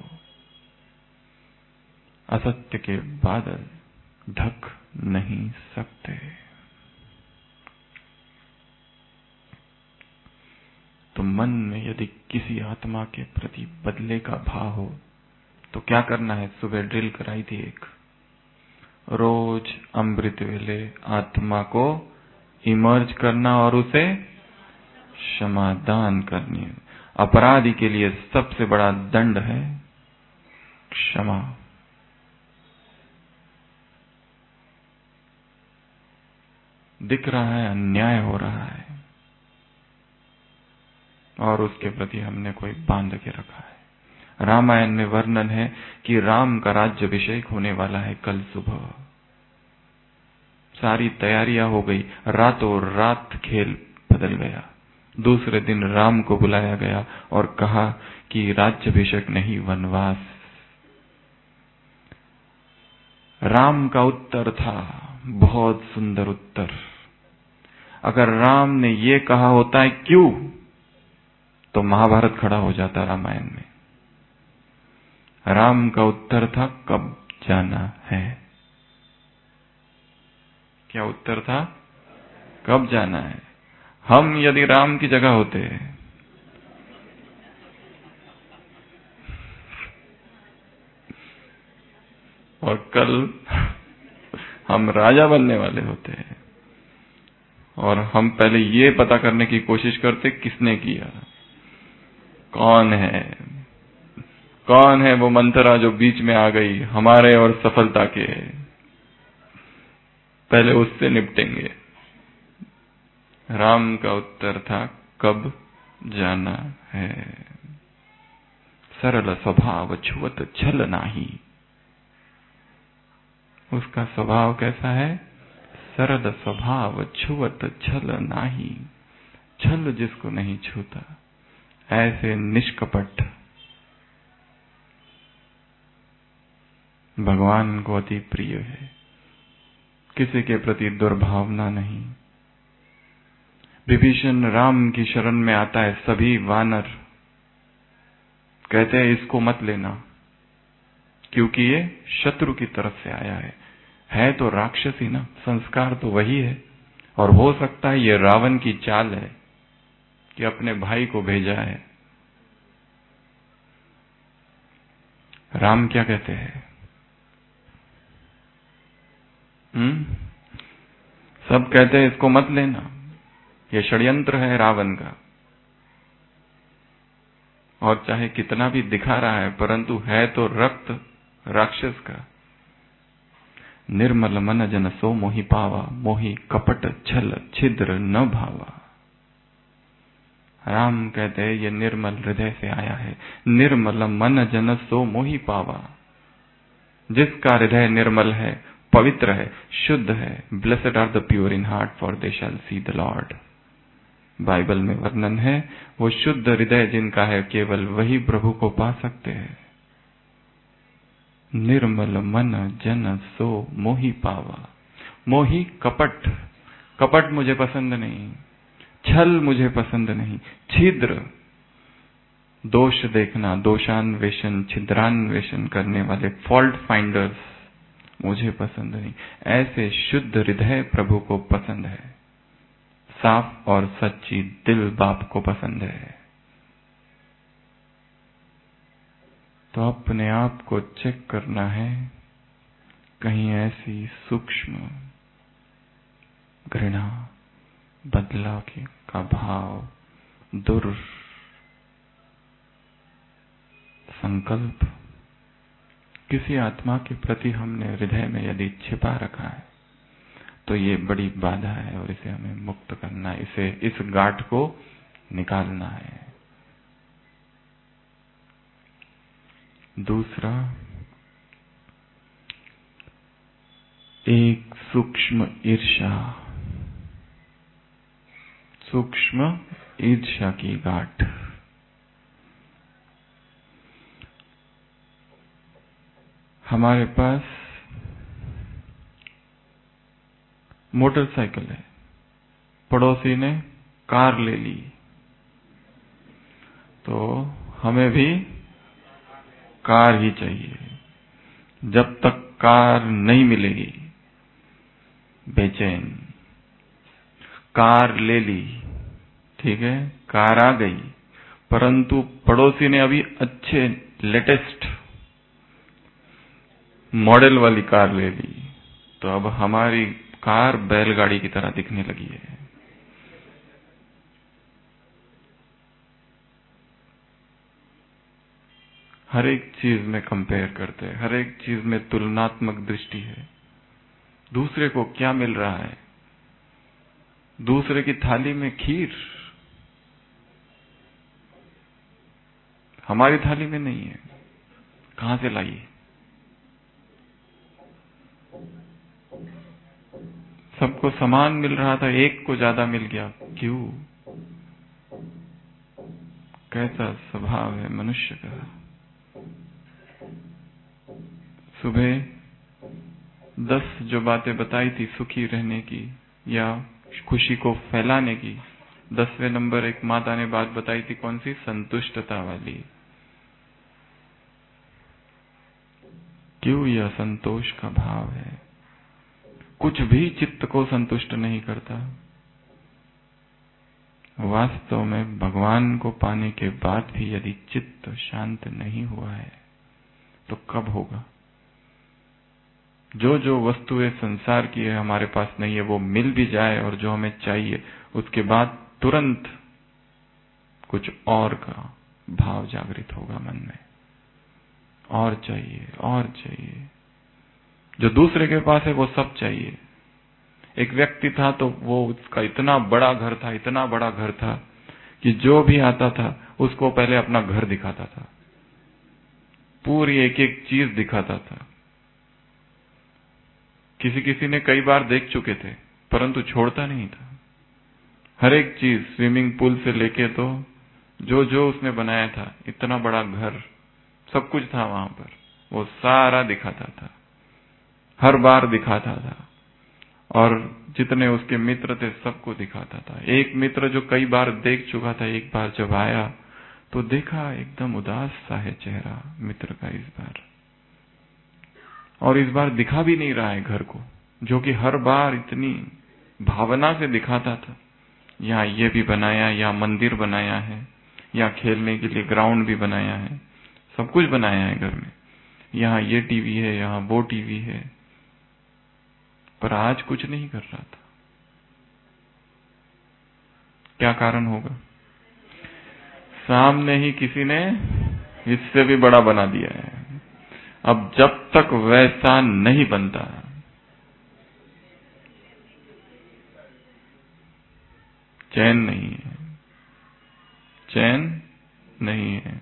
असत्य के बादल ढक नहीं सकते। तो मन में यदि किसी आत्मा के प्रति बदले का भाव हो तो क्या करना है? सुबह ड्रिल कराई थी एक, रोज अमृत वेले आत्मा को इमर्ज करना और उसे क्षमादान करनी। अपराधी के लिए सबसे बड़ा दंड है क्षमा। दिख रहा है अन्याय हो रहा है और उसके प्रति हमने कोई बांध के रखा है। रामायण में वर्णन है कि राम का राज्याभिषेक होने वाला है कल सुबह। सारी तैयारियां हो गई, रातों रात खेल बदल गया। दूसरे दिन राम को बुलाया गया और कहा कि राज्याभिषेक नहीं, वनवास। राम का उत्तर था बहुत सुंदर उत्तर। अगर राम ने ये कहा होता है क्यों, तो महाभारत खड़ा हो जाता रामायण में। राम का उत्तर था कब जाना है। क्या उत्तर था? कब जाना है। हम यदि राम की जगह होते और कल हम राजा बनने वाले होते और हम पहले ये पता करने की कोशिश करते किसने किया, कौन है वो मंथरा जो बीच में आ गई हमारे और सफलता के, पहले उससे निपटेंगे। राम का उत्तर था कब जाना है। सरल स्वभाव छुअत छल नाही। उसका स्वभाव कैसा है? सरल स्वभाव छुअत छल नाही। छल जिसको नहीं छूता, ऐसे निष्कपट भगवान को अति प्रिय है। किसी के प्रति दुर्भावना नहीं। विभीषण राम की शरण में आता है, सभी वानर कहते हैं इसको मत लेना क्योंकि ये शत्रु की तरफ से आया है तो राक्षस ही ना, संस्कार तो वही है। और हो सकता है ये रावण की चाल है कि अपने भाई को भेजा है। राम क्या कहते हैं? सब कहते हैं इसको मत लेना, ये षड्यंत्र है रावण का। और चाहे कितना भी दिखा रहा है परंतु है तो रक्त राक्षस का। निर्मल मन जन सो मोहि पावा, मोहि कपट छल छिद्र न भावा। राम कहते हैं ये निर्मल हृदय से आया है। निर्मल मन जन सो मोहि पावा। जिसका हृदय निर्मल है, पवित्र है, शुद्ध है, blessed are the pure in heart for they shall see the Lord. Bible में वर्णन है वो शुद्ध हृदय जिनका है केवल वही प्रभु को पा सकते हैं। निर्मल मन जन सो मोहि पावा। मोहि कपट, कपट मुझे पसंद नहीं, छल मुझे पसंद नहीं, छिद्र दोष देखना, दोषान्वेषण छिद्रान्वेषण करने वाले फॉल्ट फाइंडर्स मुझे पसंद नहीं। ऐसे शुद्ध हृदय प्रभु को पसंद है। साफ और सच्ची दिल बाप को पसंद है। तो अपने आप को चेक करना है, कहीं ऐसी सूक्ष्म घृणा, बदला का भाव, संकल्प किसी आत्मा के प्रति हमने हृदय में यदि छिपा रखा है तो ये बड़ी बाधा है और इसे हमें मुक्त करना है। इस गांठ को निकालना है। दूसरा, एक सूक्ष्म ईर्ष्या की गांठ। हमारे पास मोटरसाइकिल है, पड़ोसी ने कार ले ली, तो हमें भी कार ही चाहिए। जब तक कार नहीं मिलेगी बेचैन। कार ले ली, ठीक है, कार आ गई, परंतु पड़ोसी ने अभी अच्छे लेटेस्ट मॉडल वाली कार ले ली, तो अब हमारी कार बैलगाड़ी की तरह दिखने लगी है। हर एक चीज में कंपेयर करते हैं, हर एक चीज में तुलनात्मक दृष्टि है। दूसरे को क्या मिल रहा है? दूसरे की थाली में खीर, हमारी थाली में नहीं है, कहां से लाई? सबको समान मिल रहा था, एक को ज्यादा मिल गया, क्यों? कैसा स्वभाव है मनुष्य का। सुबह 10 जो बातें बताई थी सुखी रहने की या खुशी को फैलाने की, 10वें नंबर एक माता ने बात बताई थी, कौन सी? संतुष्टता वाली। क्यों? यह संतोष का भाव है। कुछ भी चित्त को संतुष्ट नहीं करता। वास्तव में भगवान को पाने के बाद भी यदि चित्त शांत नहीं हुआ है तो कब होगा? जो जो वस्तुएं संसार की है हमारे पास नहीं है, वो मिल भी जाए और जो हमें चाहिए, उसके बाद तुरंत कुछ और का भाव जागृत होगा मन में, और चाहिए और चाहिए। जो दूसरे के पास है वो सब चाहिए। एक व्यक्ति था तो वो उसका इतना बड़ा घर था, इतना बड़ा घर था कि जो भी आता था उसको पहले अपना घर दिखाता था, पूरी एक एक चीज दिखाता था। किसी किसी ने कई बार देख चुके थे परंतु छोड़ता नहीं था। हर एक चीज, स्विमिंग पूल से लेके तो जो जो उसने बनाया था, इतना बड़ा घर, सब कुछ था वहां पर, वो सारा दिखाता था, हर बार दिखाता था। और जितने उसके मित्र थे सबको दिखाता था। एक मित्र जो कई बार देख चुका था, एक बार जब आया तो देखा एकदम उदास सा है चेहरा मित्र का इस बार, और इस बार दिखा भी नहीं रहा है घर को, जो कि हर बार इतनी भावना से दिखाता था। यहाँ ये भी बनाया, यहाँ मंदिर बनाया है, यहाँ खेलने के लिए ग्राउंड भी बनाया है, सब कुछ बनाया है घर में, यहाँ ये टीवी है, यहाँ वो टीवी है, पर आज कुछ नहीं कर रहा था। क्या कारण होगा? सामने ही किसी ने इससे भी बड़ा बना दिया है। अब जब तक वैसा नहीं बनता, चैन नहीं है, चैन नहीं है,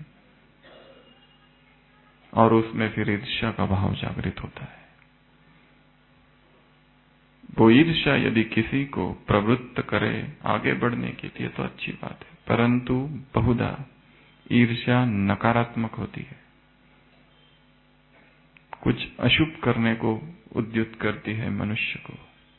और उसमें फिर ईर्ष्या का भाव जागृत होता है। वो ईर्ष्या यदि किसी को प्रवृत्त करे आगे बढ़ने के लिए तो अच्छी बात है, परंतु बहुधा ईर्ष्या नकारात्मक होती है, कुछ अशुभ करने को उद्युत करती है मनुष्य को।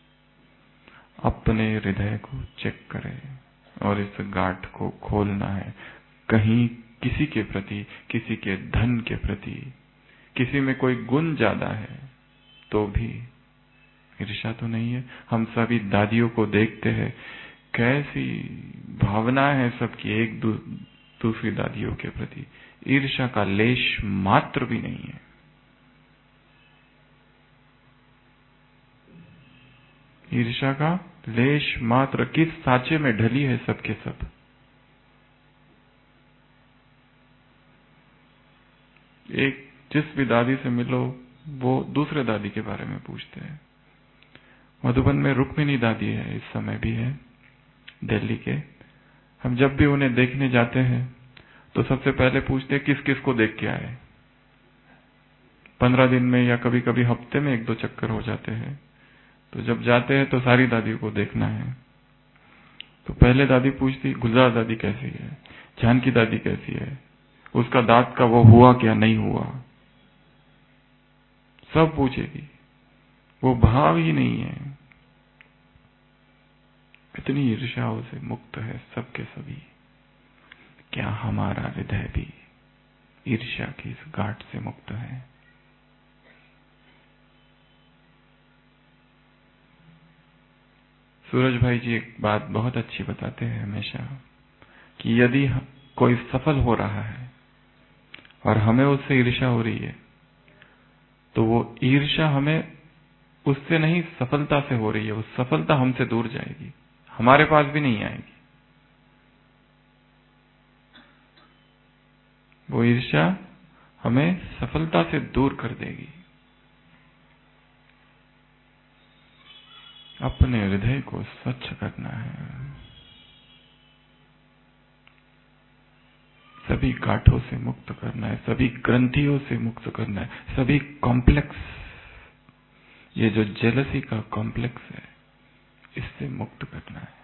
अपने हृदय को चेक करे और इस गांठ को खोलना है। कहीं किसी के प्रति, किसी के धन के प्रति, किसी में कोई गुण ज्यादा है तो भी ईर्ष्या तो नहीं है। हम सभी दादियों को देखते हैं, कैसी भावना है सबकी एक दूसरी दादियों के प्रति, ईर्ष्या का लेश मात्र भी नहीं है। ईर्ष्या का लेश मात्र किस साँचे में ढली है सबके सब। एक जिस भी दादी से मिलो वो दूसरे दादी के बारे में पूछते हैं। मधुबन में रुक्मिणी दादी है, इस समय भी है, दिल्ली के। हम जब भी उन्हें देखने जाते हैं तो सबसे पहले पूछते हैं किस किस को देख के आए। 15 दिन में या कभी कभी हफ्ते में 1-2 चक्कर हो जाते हैं, तो जब जाते हैं तो सारी दादियों को देखना है। तो पहले दादी पूछती गुलजार दादी कैसी है, जानकी दादी कैसी है, उसका दांत का वो हुआ क्या नहीं हुआ, सब पूछेगी। वो भाव ही नहीं है। इतनी ईर्ष्याओं से मुक्त है सबके सभी। क्या हमारा हृदय भी ईर्ष्या की इस गांठ से मुक्त है? सूरज भाई जी एक बात बहुत अच्छी बताते हैं हमेशा कि यदि कोई सफल हो रहा है और हमें उससे ईर्ष्या हो रही है तो वो ईर्ष्या हमें उससे नहीं, सफलता से हो रही है। वो सफलता हमसे दूर जाएगी, हमारे पास भी नहीं आएगी। वो ईर्ष्या हमें सफलता से दूर कर देगी। अपने हृदय को स्वच्छ करना है, सभी गांठों से मुक्त करना है, सभी ग्रंथियों से मुक्त करना है, सभी कॉम्प्लेक्स, ये जो जेलसी का कॉम्प्लेक्स है, इससे मुक्त करना है।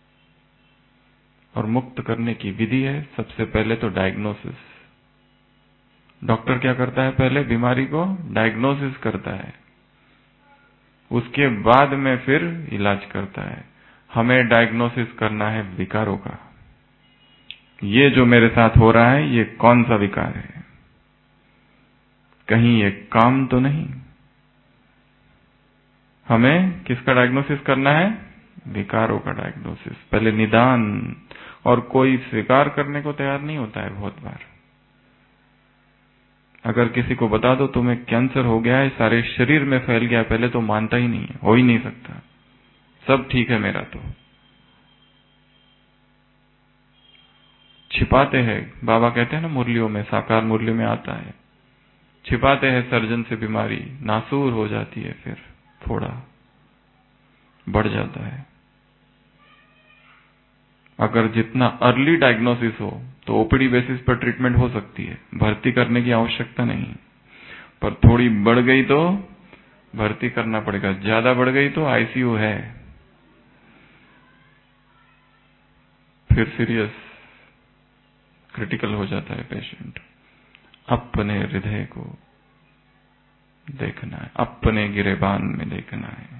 और मुक्त करने की विधि है, सबसे पहले तो डायग्नोसिस। डॉक्टर क्या करता है? पहले बीमारी को डायग्नोसिस करता है, उसके बाद में फिर इलाज करता है। हमें डायग्नोसिस करना है विकारों का। ये जो मेरे साथ हो रहा है, ये कौन सा विकार है? कहीं ये काम तो नहीं? हमें किसका डायग्नोसिस करना है? विकारों का डायग्नोसिस, पहले निदान। और कोई स्वीकार करने को तैयार नहीं होता है। बहुत बार अगर किसी को बता दो तुम्हें कैंसर हो गया है, सारे शरीर में फैल गया, पहले तो मानता ही नहीं है, हो ही नहीं सकता, सब ठीक है मेरा। तो छिपाते हैं, बाबा कहते हैं ना मुरलियों में, साकार मुरलियों में आता है, छिपाते हैं सर्जन से बीमारी, नासूर हो जाती है, फिर थोड़ा बढ़ जाता है। अगर जितना अर्ली डायग्नोसिस हो तो ओपीडी बेसिस पर ट्रीटमेंट हो सकती है, भर्ती करने की आवश्यकता नहीं। पर थोड़ी बढ़ गई तो भर्ती करना पड़ेगा, ज्यादा बढ़ गई तो आईसीयू है, फिर सीरियस क्रिटिकल हो जाता है पेशेंट। अपने हृदय को देखना है, अपने गिरेबान में देखना है।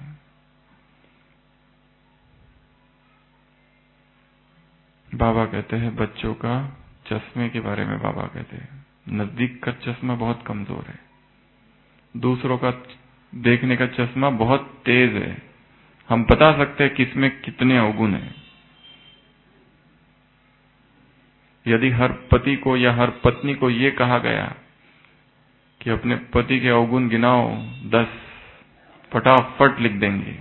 बाबा कहते हैं बच्चों का चश्मे के बारे में, बाबा कहते हैं नजदीक का चश्मा बहुत कमजोर है, दूसरों का देखने का चश्मा बहुत तेज है। हम बता सकते हैं किसमें कितने अवगुण हैं। यदि हर पति को या हर पत्नी को ये कहा गया कि अपने पति के अवगुण गिनाओ 10, फटाफट लिख देंगे।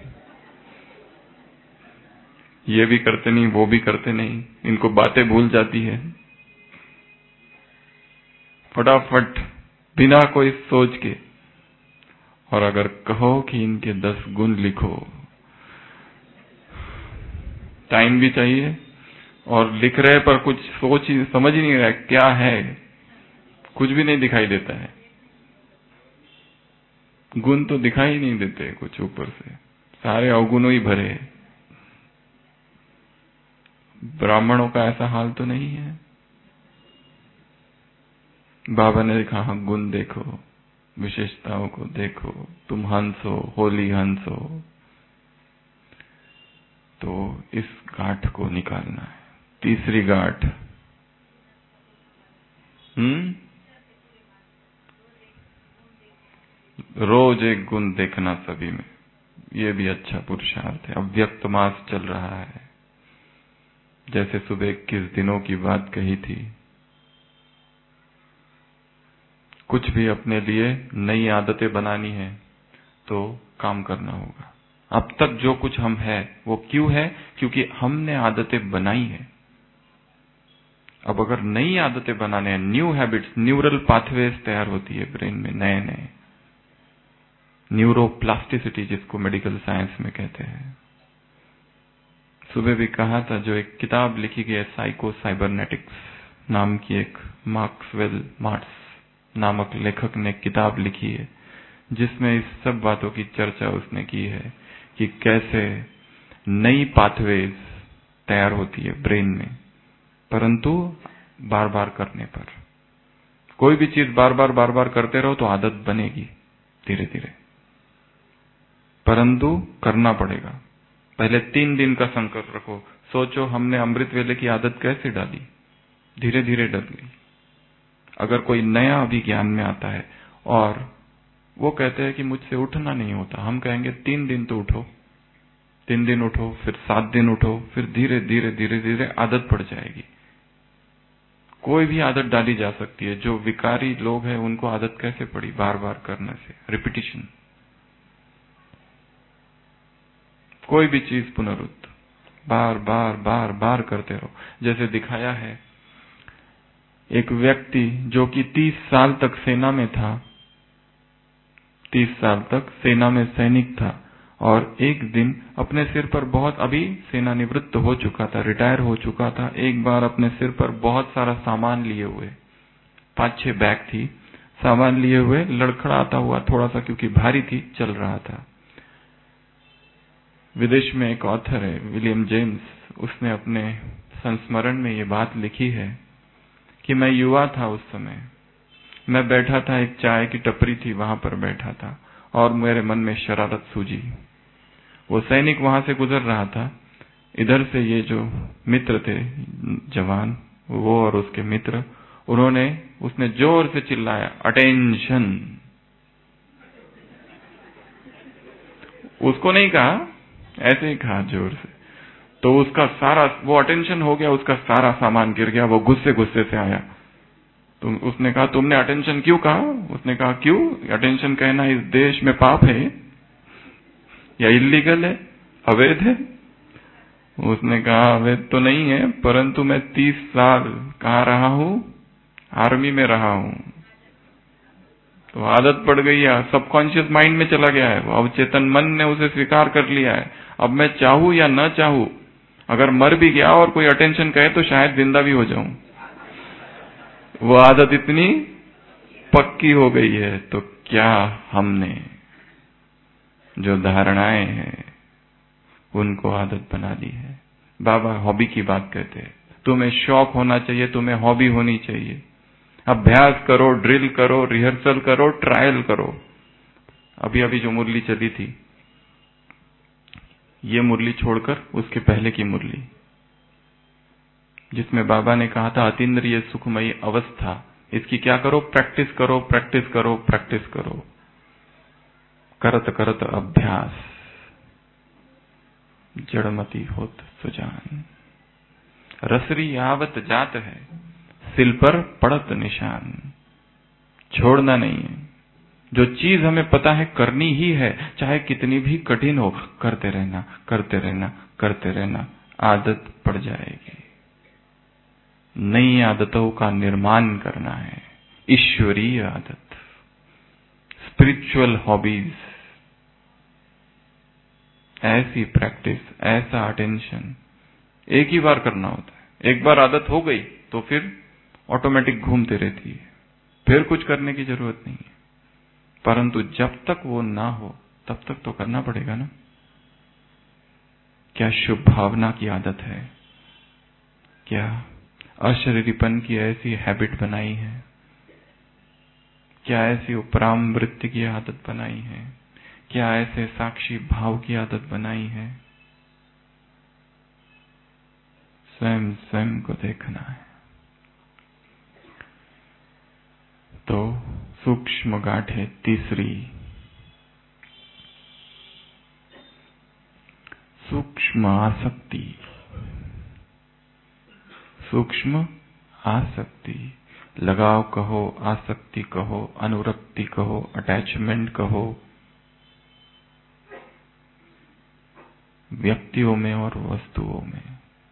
ये भी करते नहीं, वो भी करते नहीं, इनको बातें भूल जाती है, फटाफट बिना कोई सोच के। और अगर कहो कि इनके 10 गुण लिखो, टाइम भी चाहिए, और लिख रहे पर कुछ सोच ही समझ ही नहीं रहा क्या है, कुछ भी नहीं दिखाई देता है, गुण तो दिखाई नहीं देते कुछ, ऊपर से सारे अवगुणों ही भरे। ब्राह्मणों का ऐसा हाल तो नहीं है। बाबा ने देखा, हाँ गुण देखो, विशेषताओं को देखो, तुम हंस हो, होली हंस हो, तो इस गांठ को निकालना है। तीसरी गांठ, रोज एक गुण देखना सभी में, ये भी अच्छा पुरुषार्थ है। अव्यक्त मास चल रहा है, जैसे सुबह 21 दिनों की बात कही थी। कुछ भी अपने लिए नई आदतें बनानी है तो काम करना होगा। अब तक जो कुछ हम है वो क्यों है? क्योंकि हमने आदतें बनाई है। अब अगर नई आदतें बनाने हैं, न्यू हैबिट्स, न्यूरल पाथवेज तैयार होती है ब्रेन में, नए नए, न्यूरोप्लास्टिसिटी जिसको मेडिकल साइंस में कहते हैं। सुबह भी कहा था, जो एक किताब लिखी गई है साइको साइबरनेटिक्स नाम की, एक मार्क्सवेल मार्ट्स नामक लेखक ने किताब लिखी है, जिसमें इस सब बातों की चर्चा उसने की है कि कैसे नई पाथवेज तैयार होती है ब्रेन में, परंतु बार बार करने पर। कोई भी चीज बार बार करते रहो तो आदत बनेगी धीरे धीरे, परंतु करना पड़ेगा। पहले 3 दिन का संकल्प रखो, सोचो हमने अमृत वेले की आदत कैसे डाली, धीरे धीरे डली। अगर कोई नया अभी ज्ञान में आता है और वो कहते हैं कि मुझसे उठना नहीं होता, हम कहेंगे 3 दिन तो उठो, 3 दिन उठो, फिर 7 दिन उठो, फिर धीरे धीरे धीरे धीरे आदत पड़ जाएगी। कोई भी आदत डाली जा सकती है। जो विकारी लोग हैं उनको आदत कैसे पड़ी? बार बार करने से, रिपीटिशन। कोई भी चीज पुनरुक्त, बार बार करते रहो। जैसे दिखाया है, एक व्यक्ति जो कि 30 साल तक सेना में था, 30 साल तक सेना में सैनिक था, और एक दिन अपने सिर पर बहुत, अभी सेना निवृत्त हो चुका था, रिटायर हो चुका था, एक बार अपने सिर पर बहुत सारा सामान लिए हुए, 5-6 बैग थी, सामान लिए हुए लड़खड़ाता हुआ थोड़ा सा, क्योंकि भारी थी, चल रहा था। विदेश में एक ऑथर है विलियम जेम्स, उसने अपने संस्मरण में ये बात लिखी है कि मैं युवा था उस समय, मैं बैठा था, एक चाय की टपरी थी, वहां पर बैठा था, और मेरे मन में शरारत सूझी। वो सैनिक वहां से गुजर रहा था, इधर से ये जो मित्र थे जवान, वो और उसके मित्र, उसने जोर से चिल्लाया, अटेंशन। उसको नहीं कहा, ऐसे ही कहा जोर से, तो उसका सारा, वो अटेंशन हो गया, उसका सारा सामान गिर गया। वो गुस्से गुस्से से आया, तो उसने कहा, तुमने अटेंशन क्यों कहा? उसने कहा, क्यों? अटेंशन कहना इस देश में पाप है या इलीगल है, अवैध है? उसने कहा, अवैध तो नहीं है, परंतु मैं 30 साल कहाँ रहा हूं? आर्मी में रहा हूं, तो आदत पड़ गई है, सबकॉन्शियस माइंड में चला गया है, वो अवचेतन मन ने उसे स्वीकार कर लिया है। अब मैं चाहूं या न चाहूं, अगर मर भी गया और कोई अटेंशन कहे तो शायद जिंदा भी हो जाऊं। वो आदत इतनी पक्की हो गई है। तो क्या हमने जो धारणाएं हैं उनको आदत बना ली है? बाबा हॉबी की बात कहते हैं, तुम्हें शौक होना चाहिए, तुम्हें हॉबी होनी चाहिए, अभ्यास करो, ड्रिल करो, रिहर्सल करो, ट्रायल करो। अभी अभी जो मुरली चली थी, ये मुरली छोड़कर उसके पहले की मुरली, जिसमें बाबा ने कहा था अतीन्द्रिय सुखमयी अवस्था, इसकी क्या करो? प्रैक्टिस करो, प्रैक्टिस करो, प्रैक्टिस करो, करत करत अभ्यास, जड़मती होत सुजान, रसरी आवत जात है, सिल पर पड़त निशान। छोड़ना नहीं है, जो चीज हमें पता है करनी ही है, चाहे कितनी भी कठिन हो, करते रहना, करते रहना, करते रहना, आदत पड़ जाएगी। नई आदतों का निर्माण करना है, ईश्वरीय आदत, स्पिरिचुअल हॉबीज, ऐसी प्रैक्टिस, ऐसा अटेंशन एक ही बार करना होता है। एक बार आदत हो गई तो फिर ऑटोमेटिक घूमती रहती है, फिर कुछ करने की जरूरत नहीं है। परंतु जब तक वो ना हो तब तक तो करना पड़ेगा ना। क्या शुभ भावना की आदत है? क्या अशरीरीपन की ऐसी हैबिट बनाई है? क्या ऐसी उपराम वृत्ति की आदत बनाई है? क्या ऐसे साक्षी भाव की आदत बनाई है? स्वयं स्वयं को देखना है। तो सूक्ष्म गांठे तीसरी, सूक्ष्म आसक्ति। सूक्ष्म आसक्ति, लगाव कहो, आसक्ति कहो, अनुरक्ति कहो, अटैचमेंट कहो, व्यक्तियों में और वस्तुओं में,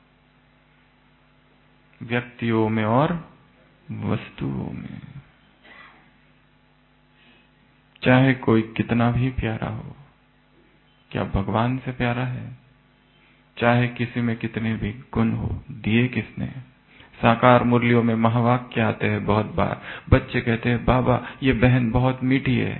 व्यक्तियों में और वस्तुओं में। चाहे कोई कितना भी प्यारा हो, क्या भगवान से प्यारा है? चाहे किसी में कितने भी गुण हो, दिए किसने? साकार मुरलियों में महावाक्य आते हैं बहुत बार। बच्चे कहते हैं, बाबा ये बहन बहुत मीठी है,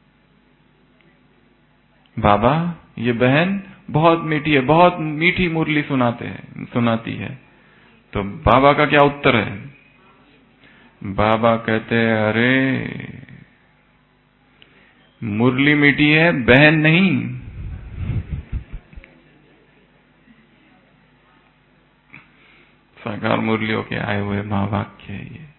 बाबा ये बहन बहुत मीठी है, बहुत मीठी मुरली सुनाती है। तो बाबा का क्या उत्तर है? बाबा कहते हैं, अरे मुरली मीठी है, बहन नहीं। साकार मुरलियों के आए हुए महावाक्य है ये।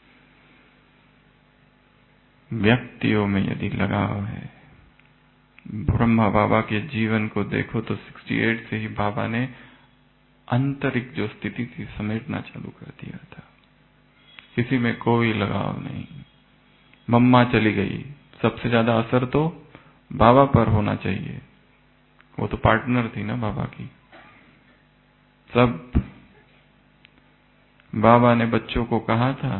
व्यक्तियों में यदि लगाव है, ब्रह्मा बाबा के जीवन को देखो तो 68 से ही बाबा ने आंतरिक जो स्थिति थी समेटना चालू कर दिया था। किसी में कोई लगाव नहीं। मम्मा चली गई, सबसे ज्यादा असर तो बाबा पर होना चाहिए, वो तो पार्टनर थी ना बाबा की। सब बाबा ने बच्चों को कहा था,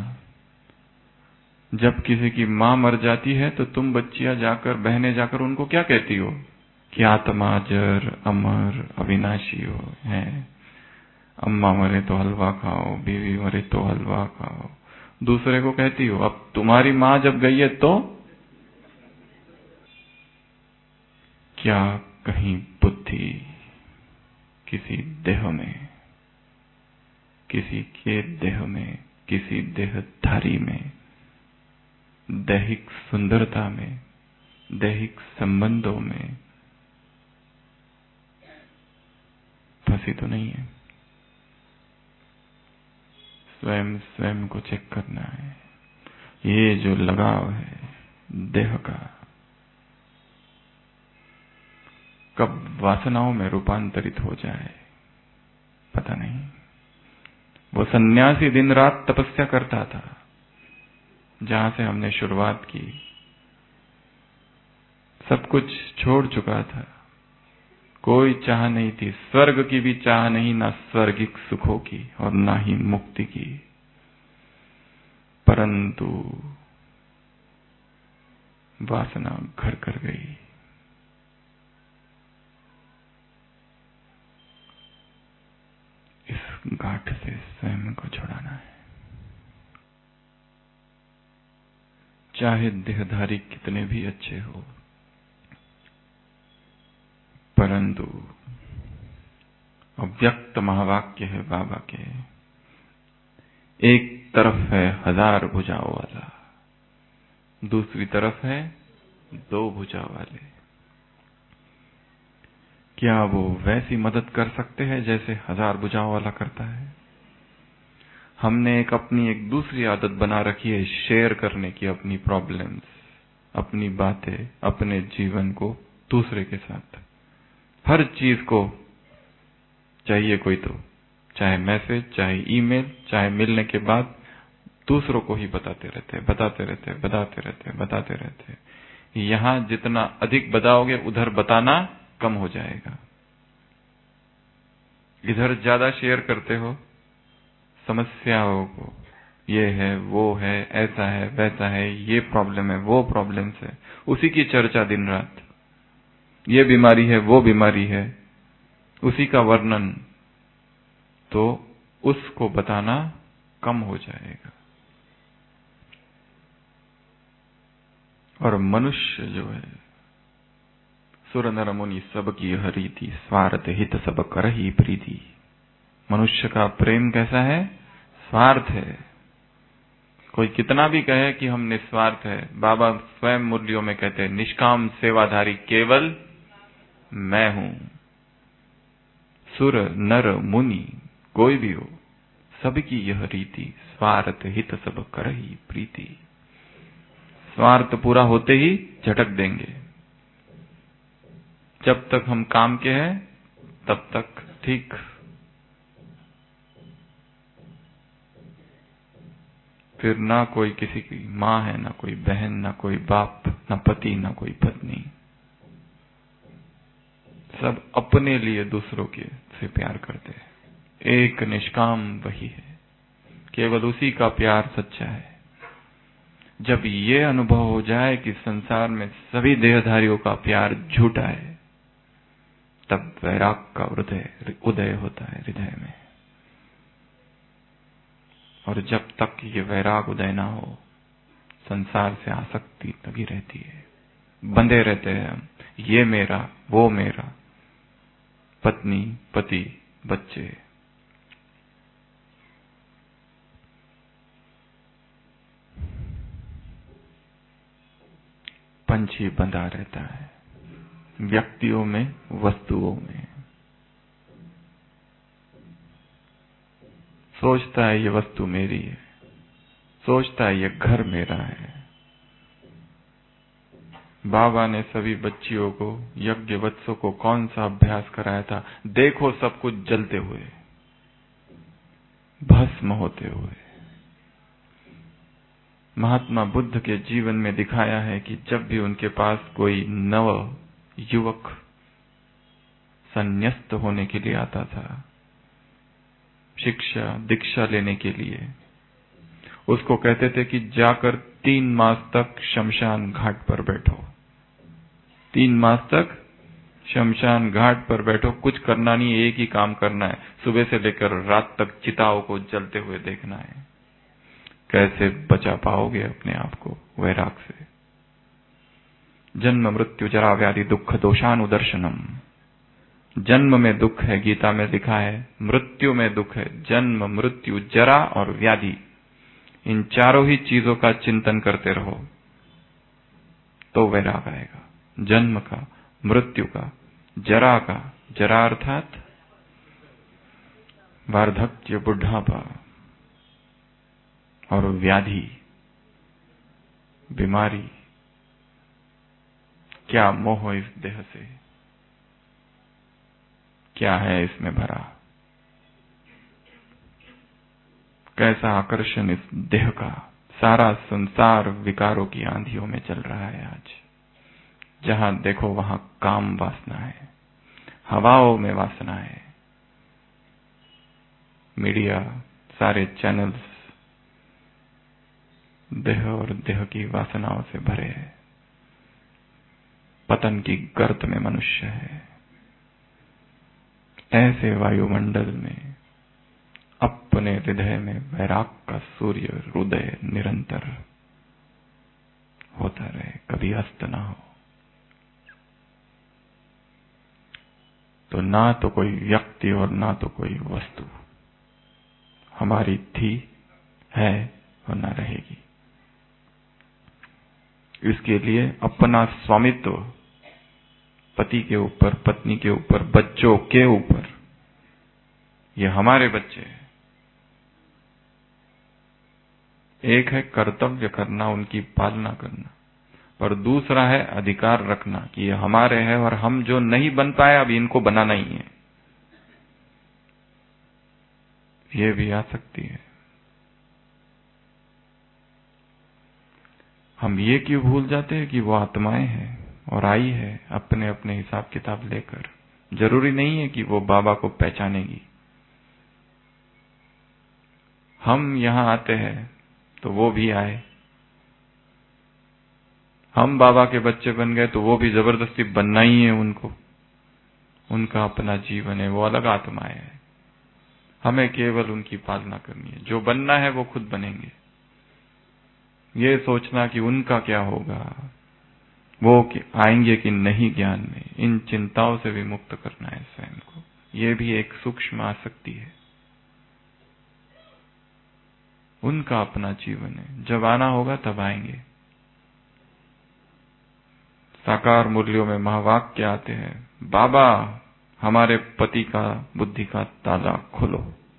जब किसी की मां मर जाती है तो तुम बच्चियां जाकर, बहनें जाकर उनको क्या कहती हो कि आत्मा जर अमर अविनाशी हो है। अम्मा मरे तो हलवा खाओ, बीवी मरे तो हलवा खाओ। दूसरे को कहती हो, अब तुम्हारी मां जब गई है तो क्या कहीं बुद्धि किसी देह में, किसी के देह में, किसी देहधारी में, दैहिक सुंदरता में, दैहिक संबंधों में फंसी तो नहीं है। स्वयं स्वयं को चेक करना है। ये जो लगाव है देह का, कब वासनाओं में रूपांतरित हो जाए पता नहीं। वो सन्यासी दिन रात तपस्या करता था, जहां से हमने शुरुआत की, सब कुछ छोड़ चुका था, कोई चाह नहीं थी, स्वर्ग की भी चाह नहीं, ना स्वर्गिक सुखों की और ना ही मुक्ति की। परंतु वासना घर कर गई। इस गांठ से स्वयं को छुड़ाना है। चाहे देहधारी कितने भी अच्छे हो, परंतु अव्यक्त महावाक्य है बाबा के, एक तरफ है 1000 भुजाओं वाला, दूसरी तरफ है 2 भुजा वाले। क्या वो वैसी मदद कर सकते हैं जैसे 1000 भुजाओं वाला करता है? हमने अपनी एक दूसरी आदत बना रखी है, शेयर करने की, अपनी प्रॉब्लम्स, अपनी बातें, अपने जीवन को दूसरे के साथ। हर चीज को चाहिए कोई तो, चाहे मैसेज, चाहे ईमेल, चाहे मिलने के बाद दूसरों को ही बताते रहते, बताते रहते, बताते रहते, बताते रहते। यहां जितना अधिक बताओगे उधर बताना कम हो जाएगा। इधर ज्यादा शेयर करते हो समस्याओं को, ये है, वो है, ऐसा है, वैसा है, ये प्रॉब्लम है, वो प्रॉब्लम्स है, उसी की चर्चा दिन रात, ये बीमारी है, वो बीमारी है, उसी का वर्णन, तो उसको बताना कम हो जाएगा। और मनुष्य जो है, सुर नर मुनि सब की यह रीति, स्वार्थ हित सब करहि प्रीति। मनुष्य का प्रेम कैसा है? स्वार्थ है। कोई कितना भी कहे कि हम निस्वार्थ है, बाबा स्वयं मुरलियों में कहते हैं, निष्काम सेवाधारी केवल मैं हूं। सुर नर मुनि कोई भी हो, सबकी यह रीति, स्वार्थ हित सब करहि प्रीति। स्वार्थ पूरा होते ही झटक देंगे। जब तक हम काम के हैं तब तक ठीक, फिर ना कोई किसी की मां है, ना कोई बहन, ना कोई बाप, ना पति, ना कोई पत्नी, सब अपने लिए दूसरों के से प्यार करते हैं। एक निष्काम वही है, केवल उसी का प्यार सच्चा है। जब ये अनुभव हो जाए कि संसार में सभी देहधारियों का प्यार झूठा है, तब वैराग का उदय होता है हृदय में। और जब तक ये वैराग उदय ना हो, संसार से आसक्ति लगी रहती है, बंधे रहते हैं हम, ये मेरा, वो मेरा, पत्नी, पति, बच्चे। पंछी बंधा रहता है व्यक्तियों में, वस्तुओं में, सोचता है ये वस्तु मेरी है, सोचता है ये घर मेरा है। बाबा ने सभी बच्चियों को, यज्ञ वत्सों को कौन सा अभ्यास कराया था? देखो सब कुछ जलते हुए, भस्म होते हुए। महात्मा बुद्ध के जीवन में दिखाया है कि जब भी उनके पास कोई नव युवक संन्यस्त होने के लिए आता था, शिक्षा दीक्षा लेने के लिए। उसको कहते थे कि जाकर 3 मास तक शमशान घाट पर बैठो, 3 मास तक शमशान घाट पर बैठो, कुछ करना नहीं, एक ही काम करना है, सुबह से लेकर रात तक चिताओं को जलते हुए देखना है। कैसे बचा पाओगे अपने आप को वैराग से? जन्म मृत्यु जरा व्याधि दुख दोषानुदर्शनम। जन्म में दुख है, गीता में लिखा है, मृत्यु में दुख है, जन्म मृत्यु जरा और व्याधि, इन चारों ही चीजों का चिंतन करते रहो तो वैराग आएगा। जन्म का, मृत्यु का, जरा का, जरा अर्थात वार्धक्य बुढ़ापा, और व्याधि बीमारी। क्या मोह इस देह से, क्या है इसमें भरा, कैसा आकर्षण इस देह का। सारा संसार विकारों की आंधियों में चल रहा है आज। जहां देखो वहां काम वासना है, हवाओं में वासना है। मीडिया, सारे चैनल्स देह और देह की वासनाओं से भरे हैं। पतन की गर्त में मनुष्य है। ऐसे वायुमंडल में अपने हृदय में वैराग का सूर्य उदय निरंतर होता रहे, कभी अस्त ना हो। तो ना तो कोई व्यक्ति और ना तो कोई वस्तु हमारी थी, है और ना रहेगी। इसके लिए अपना स्वामित्व पति के ऊपर, पत्नी के ऊपर, बच्चों के ऊपर, ये हमारे बच्चे हैं। एक है कर्तव्य करना, उनकी पालना करना, और दूसरा है अधिकार रखना कि ये हमारे हैं और हम जो नहीं बन पाए अब इनको बनाना ही है। ये भी आ सकती है। हम ये क्यों भूल जाते हैं कि वो आत्माएं हैं और आई है अपने अपने हिसाब किताब लेकर। जरूरी नहीं है कि वो बाबा को पहचानेगी। हम यहां आते हैं तो वो भी आए, हम बाबा के बच्चे बन गए तो वो भी जबरदस्ती बनना ही है उनको। उनका अपना जीवन है, वो अलग आत्माएं है। हमें केवल उनकी पालना करनी है। जो बनना है वो खुद बनेंगे। ये सोचना कि उनका क्या होगा, वो आएंगे कि नहीं ज्ञान में, इन चिंताओं से भी मुक्त करना है स्वयं को। ये भी एक सूक्ष्म आसक्ति है। उनका अपना जीवन है, जब आना होगा तब आएंगे। साकार मूल्यों में महावाक्य आते हैं, बाबा हमारे पति का बुद्धि का ताला खोलो।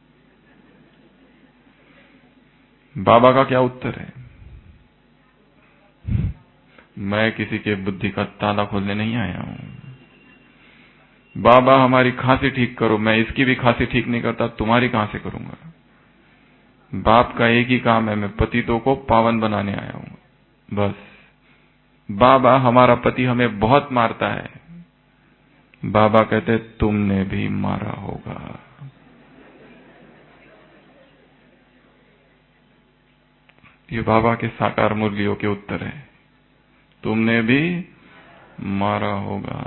बाबा का क्या उत्तर है? मैं किसी के बुद्धि का ताला खोलने नहीं आया हूं। बाबा हमारी खांसी ठीक करो। मैं इसकी भी खांसी ठीक नहीं करता, तुम्हारी कहां से करूंगा? बाप का एक ही काम है, मैं पतितों को पावन बनाने आया हूं, बस। बाबा हमारा पति हमें बहुत मारता है। बाबा कहते तुमने भी मारा होगा। ये बाबा के साकार मूल्यों के उत्तर है। तुमने भी मारा होगा।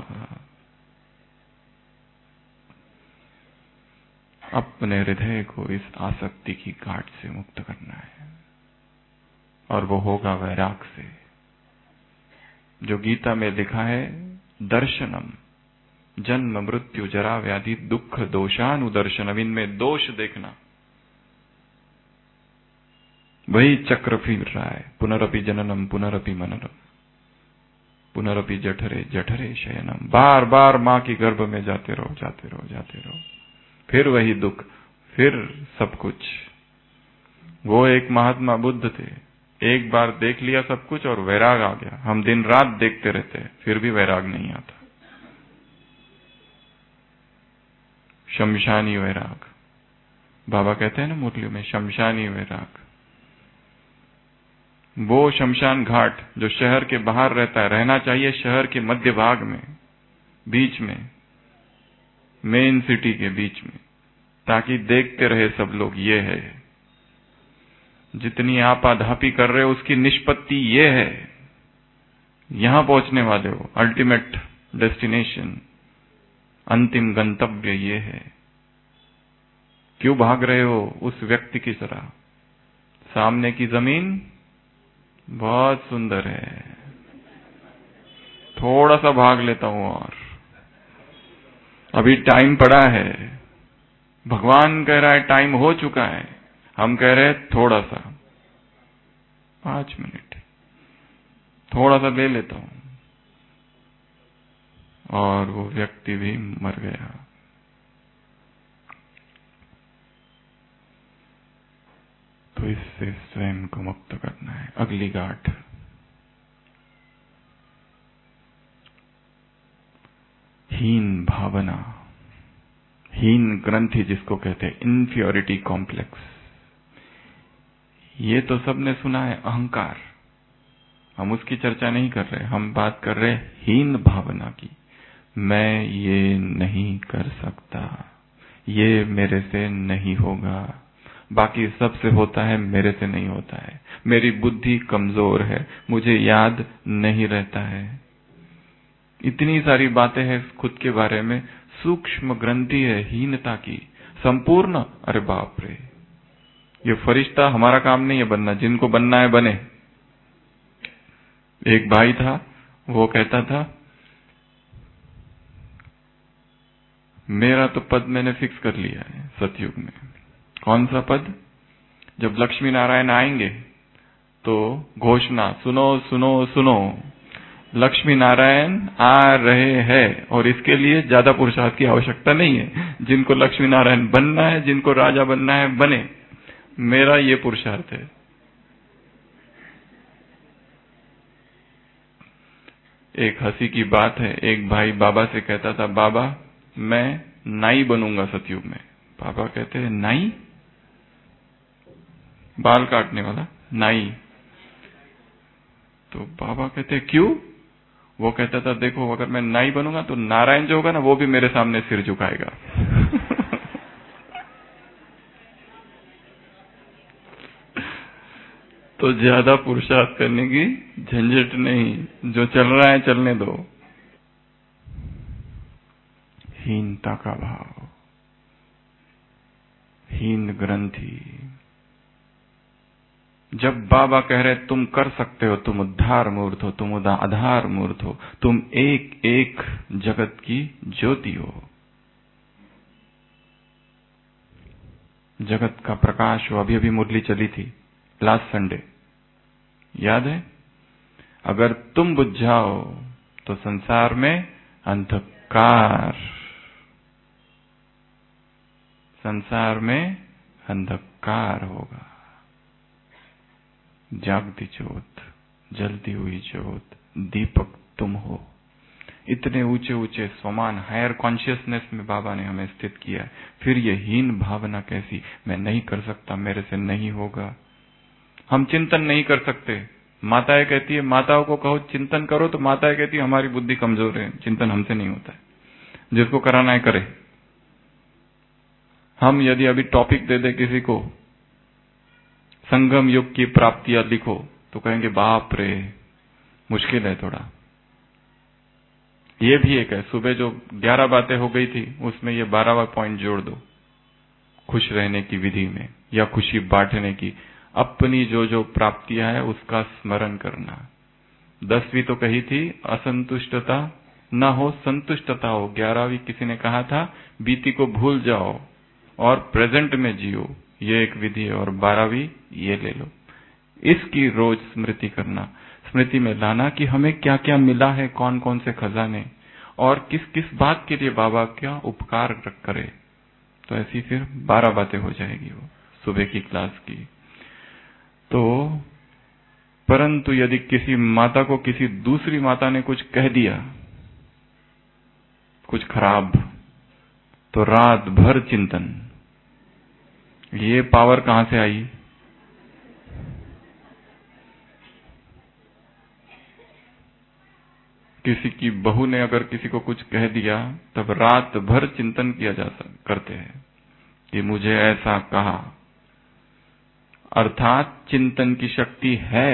अपने हृदय को इस आसक्ति की घाट से मुक्त करना है, और वो होगा वैराग से। जो गीता में लिखा है, दर्शनम जन्म मृत्यु जरा व्याधि दुख दोषानुदर्शनम, इनमें दोष देखना। वही चक्र फिर रहा है, पुनरपि जननम पुनरपि मननम पुनरपि जठरे जठरे शयनम। बार बार मां की गर्भ में जाते रहो, जाते रहो, जाते रहो, फिर वही दुख, फिर सब कुछ। वो एक महात्मा बुद्ध थे, एक बार देख लिया सब कुछ और वैराग आ गया। हम दिन रात देखते रहते हैं, फिर भी वैराग नहीं आता। शमशानी वैराग, बाबा कहते हैं ना मुरलियों में, शमशानी वैराग। वो शमशान घाट जो शहर के बाहर रहता है, रहना चाहिए शहर के मध्य भाग में, बीच में, मेन सिटी के बीच में। ताकि देखते रहे सब लोग ये है। जितनी आपाधापी कर रहे हो उसकी निष्पत्ति ये है, यहां पहुंचने वाले हो, अल्टीमेट डेस्टिनेशन, अंतिम गंतव्य ये है। क्यों भाग रहे हो उस व्यक्ति की तरह? सामने की जमीन बहुत सुंदर है, थोड़ा सा भाग लेता हूं और अभी टाइम पड़ा है। भगवान कह रहा है टाइम हो चुका है, हम कह रहे हैं थोड़ा सा, 5 मिनट थोड़ा सा ले लेता हूं, और वो व्यक्ति भी मर गया। तो इससे स्वयं को मुक्त करना है। अगली गांठ, हीन भावना, हीन ग्रंथि जिसको कहते हैं, इंफीरियोरिटी कॉम्प्लेक्स। ये तो सबने सुना है, अहंकार। हम उसकी चर्चा नहीं कर रहे, हम बात कर रहे हीन भावना की। मैं ये नहीं कर सकता, ये मेरे से नहीं होगा, बाकी सबसे होता है, मेरे से नहीं होता है, मेरी बुद्धि कमजोर है, मुझे याद नहीं रहता है। इतनी सारी बातें हैं खुद के बारे में। सूक्ष्म ग्रंथि है हीनता की, संपूर्ण। अरे बाप रे, ये फरिश्ता हमारा काम नहीं है बनना, जिनको बनना है बने। एक भाई था, वो कहता था मेरा तो पद मैंने फिक्स कर लिया है सतयुग में। कौन सा पद? जब लक्ष्मी नारायण आएंगे तो घोषणा, सुनो सुनो सुनो, लक्ष्मी नारायण आ रहे हैं, और इसके लिए ज्यादा पुरुषार्थ की आवश्यकता नहीं है। जिनको लक्ष्मी नारायण बनना है, जिनको राजा बनना है बने, मेरा ये पुरुषार्थ है। एक हंसी की बात है, एक भाई बाबा से कहता था, बाबा मैं नाई बनूंगा सतयुग में। बाबा कहते हैं नाई? बाल काटने वाला नाई? तो बाबा कहते हैं क्यों? वो कहता था देखो, अगर मैं नाई बनूंगा तो नारायण जो होगा ना, वो भी मेरे सामने सिर झुकाएगा। तो ज्यादा पुरुषार्थ करने की झंझट नहीं, जो चल रहा है चलने दो। हीनता का भाव, हीन ग्रंथि। जब बाबा कह रहे तुम कर सकते हो, तुम उद्धार मूर्त हो, तुम आधार मूर्त हो, तुम एक एक जगत की ज्योति हो, जगत का प्रकाश हो। अभी अभी मुरली चली थी लास्ट संडे, याद है? अगर तुम बुझ जाओ तो संसार में अंधकार, संसार में अंधकार होगा। जागती ज्योत, जलती हुई ज्योत, दीपक तुम हो। इतने ऊंचे ऊंचे स्वमान, हायर कॉन्शियसनेस में बाबा ने हमें स्थित किया है। फिर ये हीन भावना कैसी? मैं नहीं कर सकता, मेरे से नहीं होगा। हम चिंतन नहीं कर सकते। माताएं कहती है, माताओं को कहो चिंतन करो, तो माताएं कहती है हमारी बुद्धि कमजोर है, चिंतन हमसे नहीं होता है, जिसको कराना है करे। हम यदि अभी टॉपिक दे दे किसी को, संगम युग की प्राप्तियां लिखो, तो कहेंगे बाप रे मुश्किल है थोड़ा। ये भी एक है, सुबह जो 11 बातें हो गई थी उसमें ये 12वां पॉइंट जोड़ दो, खुश रहने की विधि में, या खुशी बांटने की। अपनी जो जो प्राप्तियां है उसका स्मरण करना। 10वीं तो कही थी असंतुष्टता न हो, संतुष्टता हो। 11वीं किसी ने कहा था बीती को भूल जाओ और प्रेजेंट में जियो, ये एक विधि है। और 12वीं ये ले लो, इसकी रोज स्मृति करना, स्मृति में लाना कि हमें क्या क्या मिला है, कौन कौन से खजाने, और किस किस बात के लिए बाबा क्या उपकार करे। तो ऐसी फिर 12 बातें हो जाएगी वो सुबह की क्लास की। तो परंतु यदि किसी माता को किसी दूसरी माता ने कुछ कह दिया, कुछ खराब, तो रात भर चिंतन। ये पावर कहां से आई? किसी की बहू ने अगर किसी को कुछ कह दिया, तब रात भर चिंतन किया जा करते हैं। कि मुझे ऐसा कहा, अर्थात चिंतन की शक्ति है,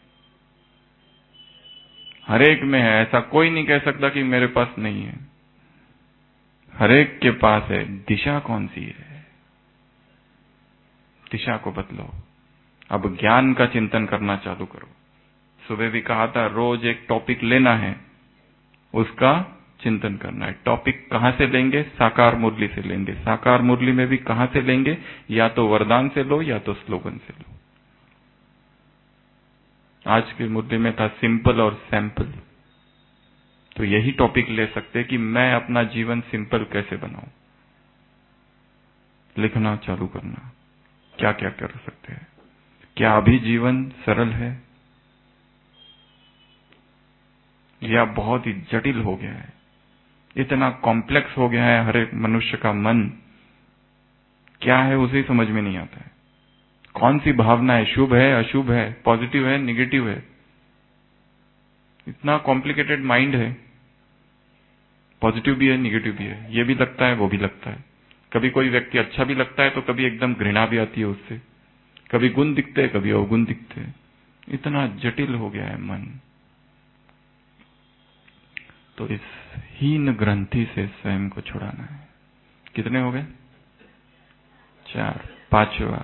हरेक में है। ऐसा कोई नहीं कह सकता कि मेरे पास नहीं है, हरेक के पास है। दिशा कौन सी है? दिशा को बदलो। अब ज्ञान का चिंतन करना चालू करो। सुबह भी कहा था, रोज एक टॉपिक लेना है, उसका चिंतन करना है। टॉपिक कहां से लेंगे? साकार मुरली से लेंगे। साकार मुरली में भी कहां से लेंगे? या तो वरदान से लो या तो स्लोगन से लो। आज की मुरली में था सिंपल और सैंपल, तो यही टॉपिक ले सकते कि मैं अपना जीवन सिंपल कैसे बनाऊं। लिखना चालू करना, क्या क्या कर सकते हैं। क्या अभी जीवन सरल है या बहुत ही जटिल हो गया है? इतना कॉम्प्लेक्स हो गया है हर एक मनुष्य का मन, क्या है उसे समझ में नहीं आता है। कौन सी भावना है, शुभ है, अशुभ है, पॉजिटिव है, निगेटिव है। इतना कॉम्प्लिकेटेड माइंड है, पॉजिटिव भी है, निगेटिव भी है, ये भी लगता है, वो भी लगता है। कभी कोई व्यक्ति अच्छा भी लगता है तो कभी एकदम घृणा भी आती है उससे, कभी गुण दिखते हैं, कभी अवगुण दिखते हैं। इतना जटिल हो गया है मन। तो इस हीन ग्रंथि से स्वयं को छुड़ाना है। कितने हो गए? 4। 5वां,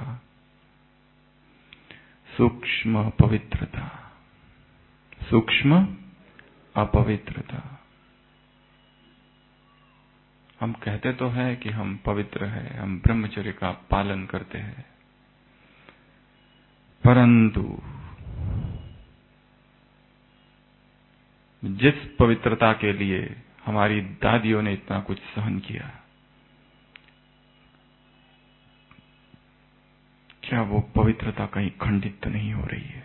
सूक्ष्म अपवित्रता। सूक्ष्म अपवित्रता। हम कहते तो हैं कि हम पवित्र हैं, हम ब्रह्मचर्य का पालन करते हैं, परंतु जिस पवित्रता के लिए हमारी दादियों ने इतना कुछ सहन किया, क्या वो पवित्रता कहीं खंडित तो नहीं हो रही है?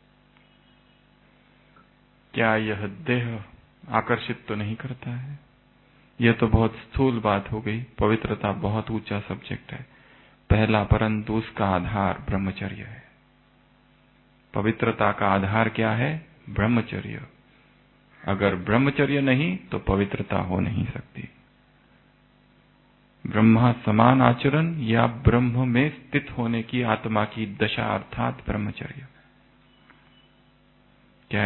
क्या यह देह आकर्षित तो नहीं करता है? यह तो बहुत स्थूल बात हो गई। पवित्रता बहुत ऊंचा सब्जेक्ट है। पहला, परंतु उसका आधार ब्रह्मचर्य है। पवित्रता का आधार क्या है? ब्रह्मचर्य। अगर ब्रह्मचर्य नहीं तो पवित्रता हो नहीं सकती। ब्रह्मा समान आचरण या ब्रह्म में स्थित होने की आत्मा की दशा अर्थात ब्रह्मचर्य। क्या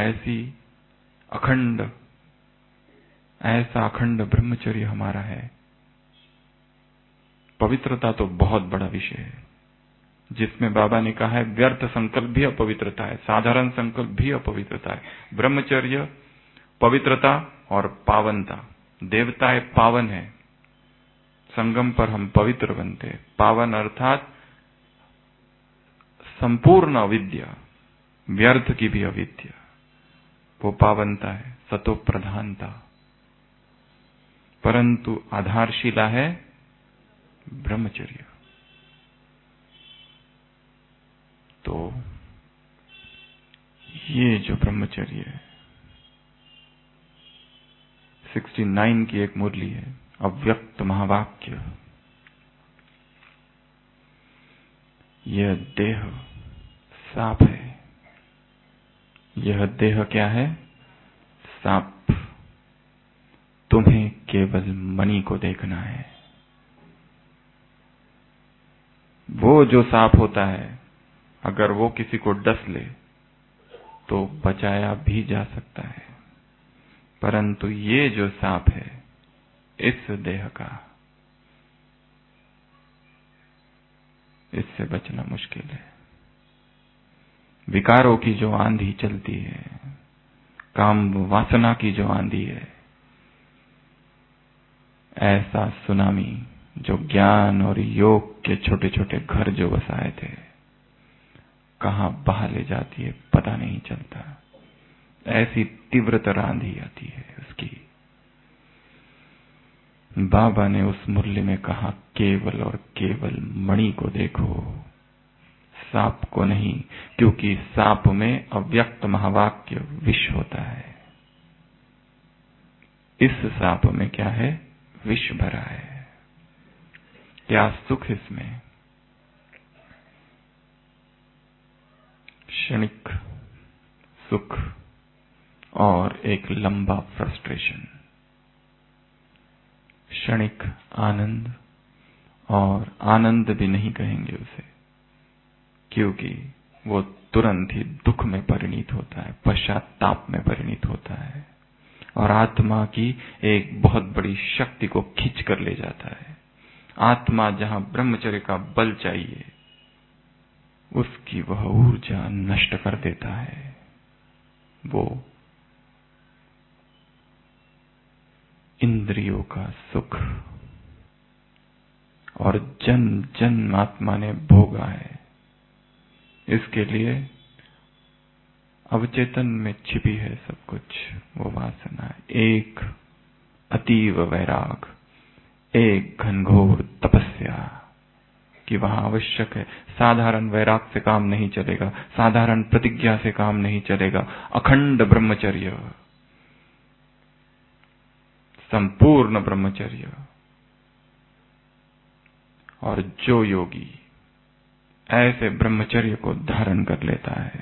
ऐसा अखंड ब्रह्मचर्य हमारा है? पवित्रता तो बहुत बड़ा विषय है, जिसमें बाबा ने कहा है व्यर्थ संकल्प भी अपवित्रता है, साधारण संकल्प भी अपवित्रता है। ब्रह्मचर्य, पवित्रता और पावनता। देवताएं पावन है, संगम पर हम पवित्र बनते हैं। पावन अर्थात संपूर्ण अविद्या, व्यर्थ की भी अविद्या, वो पावनता है, सतो प्रधानता। परंतु आधारशिला है ब्रह्मचर्य। तो ये जो ब्रह्मचर्य है, 69 की एक मुरली है, अव्यक्त महावाक्य। यह देह सांप है। यह देह क्या है? सांप। तुम्हें केवल मणि को देखना है। वो जो सांप होता है, अगर वो किसी को डस ले तो बचाया भी जा सकता है, परंतु ये जो सांप है इस देह का, इससे बचना मुश्किल है। विकारों की जो आंधी चलती है, काम वासना की जो आंधी है, ऐसा सुनामी जो ज्ञान और योग के छोटे छोटे घर जो बसाए थे, कहां बहा ले जाती है पता नहीं चलता। ऐसी तीव्रतर आंधी आती है उसकी। बाबा ने उस मुरली में कहा, केवल और केवल मणि को देखो, सांप को नहीं, क्योंकि सांप में अव्यक्त महावाक्य विष होता है। इस सांप में क्या है? विष भरा है। क्या सुख इसमें? क्षणिक सुख और एक लंबा फ्रस्ट्रेशन, क्षणिक आनंद और आनंद भी नहीं कहेंगे उसे, क्योंकि वो तुरंत ही दुख में परिणित होता है, पश्चाताप में परिणित होता है और आत्मा की एक बहुत बड़ी शक्ति को खींच कर ले जाता है। आत्मा जहां ब्रह्मचर्य का बल चाहिए, उसकी वह ऊर्जा नष्ट कर देता है। वो इंद्रियों का सुख और जन्म जन्म आत्मा ने भोगा है, इसके लिए अवचेतन में छिपी है सब कुछ, वो वासना। एक अतीव वैराग, एक घनघोर तपस्या कि वहां आवश्यक है। साधारण वैराग से काम नहीं चलेगा, साधारण प्रतिज्ञा से काम नहीं चलेगा। अखंड ब्रह्मचर्य, संपूर्ण ब्रह्मचर्य। और जो योगी ऐसे ब्रह्मचर्य को धारण कर लेता है,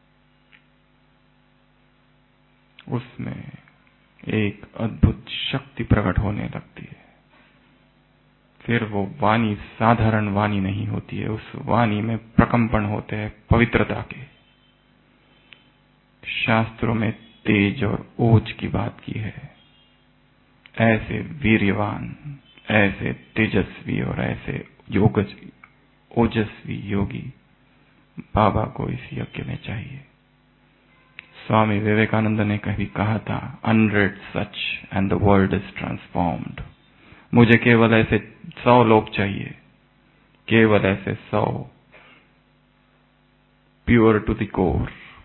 उसमें एक अद्भुत शक्ति प्रकट होने लगती है। फिर वो वाणी साधारण वाणी नहीं होती है, उस वाणी में प्रकंपन होते हैं पवित्रता के। शास्त्रों में तेज और ओज की बात की है। ऐसे वीर्यवान, ऐसे तेजस्वी और ऐसे ओजस्वी योगी बाबा को इस यज्ञ में चाहिए। स्वामी विवेकानंद ने कभी कहा था, 100 सच and the world is transformed. मुझे केवल ऐसे 100 लोग चाहिए, केवल ऐसे 100 प्योर टू द कोर,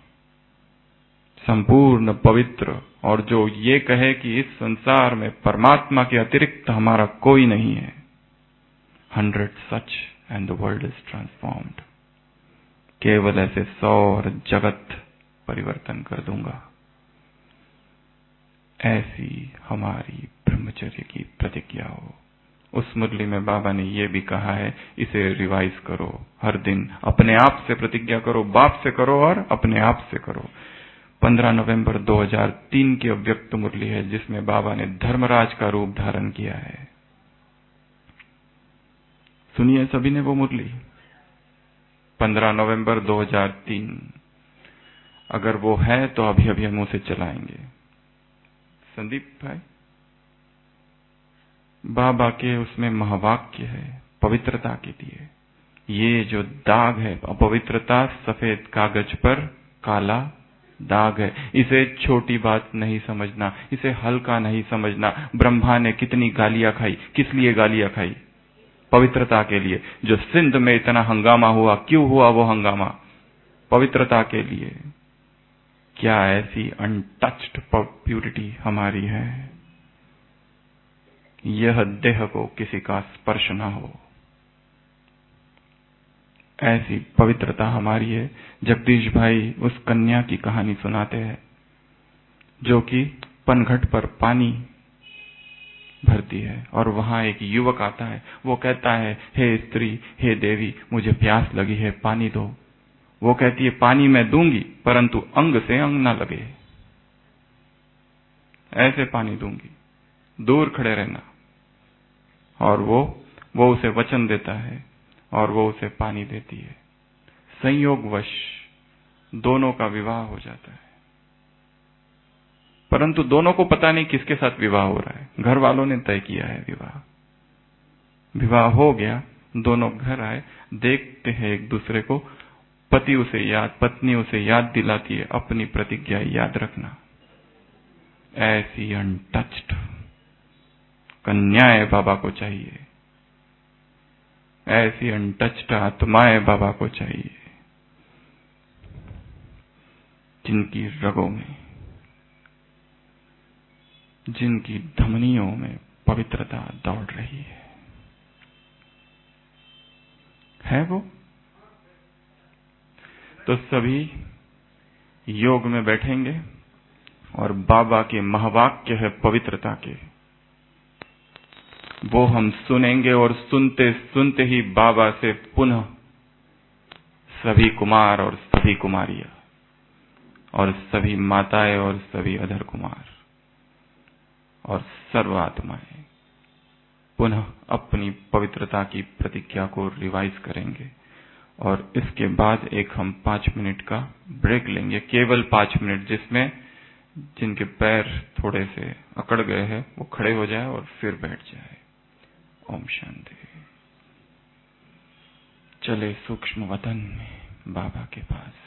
संपूर्ण पवित्र, और जो ये कहे कि इस संसार में परमात्मा के अतिरिक्त हमारा कोई नहीं है। 100 सच and the world is transformed. केवल ऐसे 100 और जगत परिवर्तन कर दूंगा। ऐसी हमारी ब्रह्मचर्य की प्रतिज्ञा हो। उस मुरली में बाबा ने यह भी कहा है, इसे रिवाइज करो, हर दिन अपने आप से प्रतिज्ञा करो, बाप से करो और अपने आप से करो। 15 नवंबर 2003 की अव्यक्त मुरली है, जिसमें बाबा ने धर्मराज का रूप धारण किया है। सुनिए सभी ने वो मुरली, 15 नवंबर 2003। अगर वो है तो अभी अभी हम उसे चलाएंगे। संदीप भाई, बाबा के उसमें महावाक्य है पवित्रता के लिए। ये जो दाग है अपवित्रता, सफेद कागज पर काला दाग है। इसे छोटी बात नहीं समझना, इसे हल्का नहीं समझना। ब्रह्मा ने कितनी गालियां खाई, किस लिए गालियां खाई? पवित्रता के लिए। जो सिंध में इतना हंगामा हुआ, क्यों हुआ वो हंगामा? पवित्रता के लिए। क्या ऐसी अनटच्ड प्यूरिटी हमारी है? यह देह को किसी का स्पर्श ना हो, ऐसी पवित्रता हमारी है। जगदीश भाई उस कन्या की कहानी सुनाते हैं जो कि पनघट पर पानी भरती है और वहां एक युवक आता है। वो कहता है, हे स्त्री, हे देवी, मुझे प्यास लगी है, पानी दो। वो कहती है, पानी मैं दूंगी, परंतु अंग से अंग ना लगे, ऐसे पानी दूंगी, दूर खड़े रहना। और वो उसे वचन देता है और वो उसे पानी देती है। संयोगवश दोनों का विवाह हो जाता है, परंतु दोनों को पता नहीं किसके साथ विवाह हो रहा है। घर वालों ने तय किया है विवाह हो गया। दोनों घर आए, देखते हैं एक दूसरे को। पत्नी उसे याद दिलाती है, अपनी प्रतिज्ञा याद रखना। ऐसी अनटच्ड कन्याएं बाबा को चाहिए, ऐसी अनटच्ड आत्माएं बाबा को चाहिए, जिनकी रगों में, जिनकी धमनियों में पवित्रता दौड़ रही है वो? तो सभी योग में बैठेंगे और बाबा के महावाक्य है पवित्रता के, वो हम सुनेंगे और सुनते सुनते ही बाबा से पुनः सभी कुमार और सभी कुमारियां और सभी माताएं और सभी अधर कुमार और सर्व आत्माएं पुनः अपनी पवित्रता की प्रतिज्ञा को रिवाइज करेंगे और इसके बाद एक हम 5 मिनट का ब्रेक लेंगे, केवल 5 मिनट, जिसमें जिनके पैर थोड़े से अकड़ गए हैं वो खड़े हो जाए और फिर बैठ जाए। ओम शांति। चले सूक्ष्म वतन में बाबा के पास।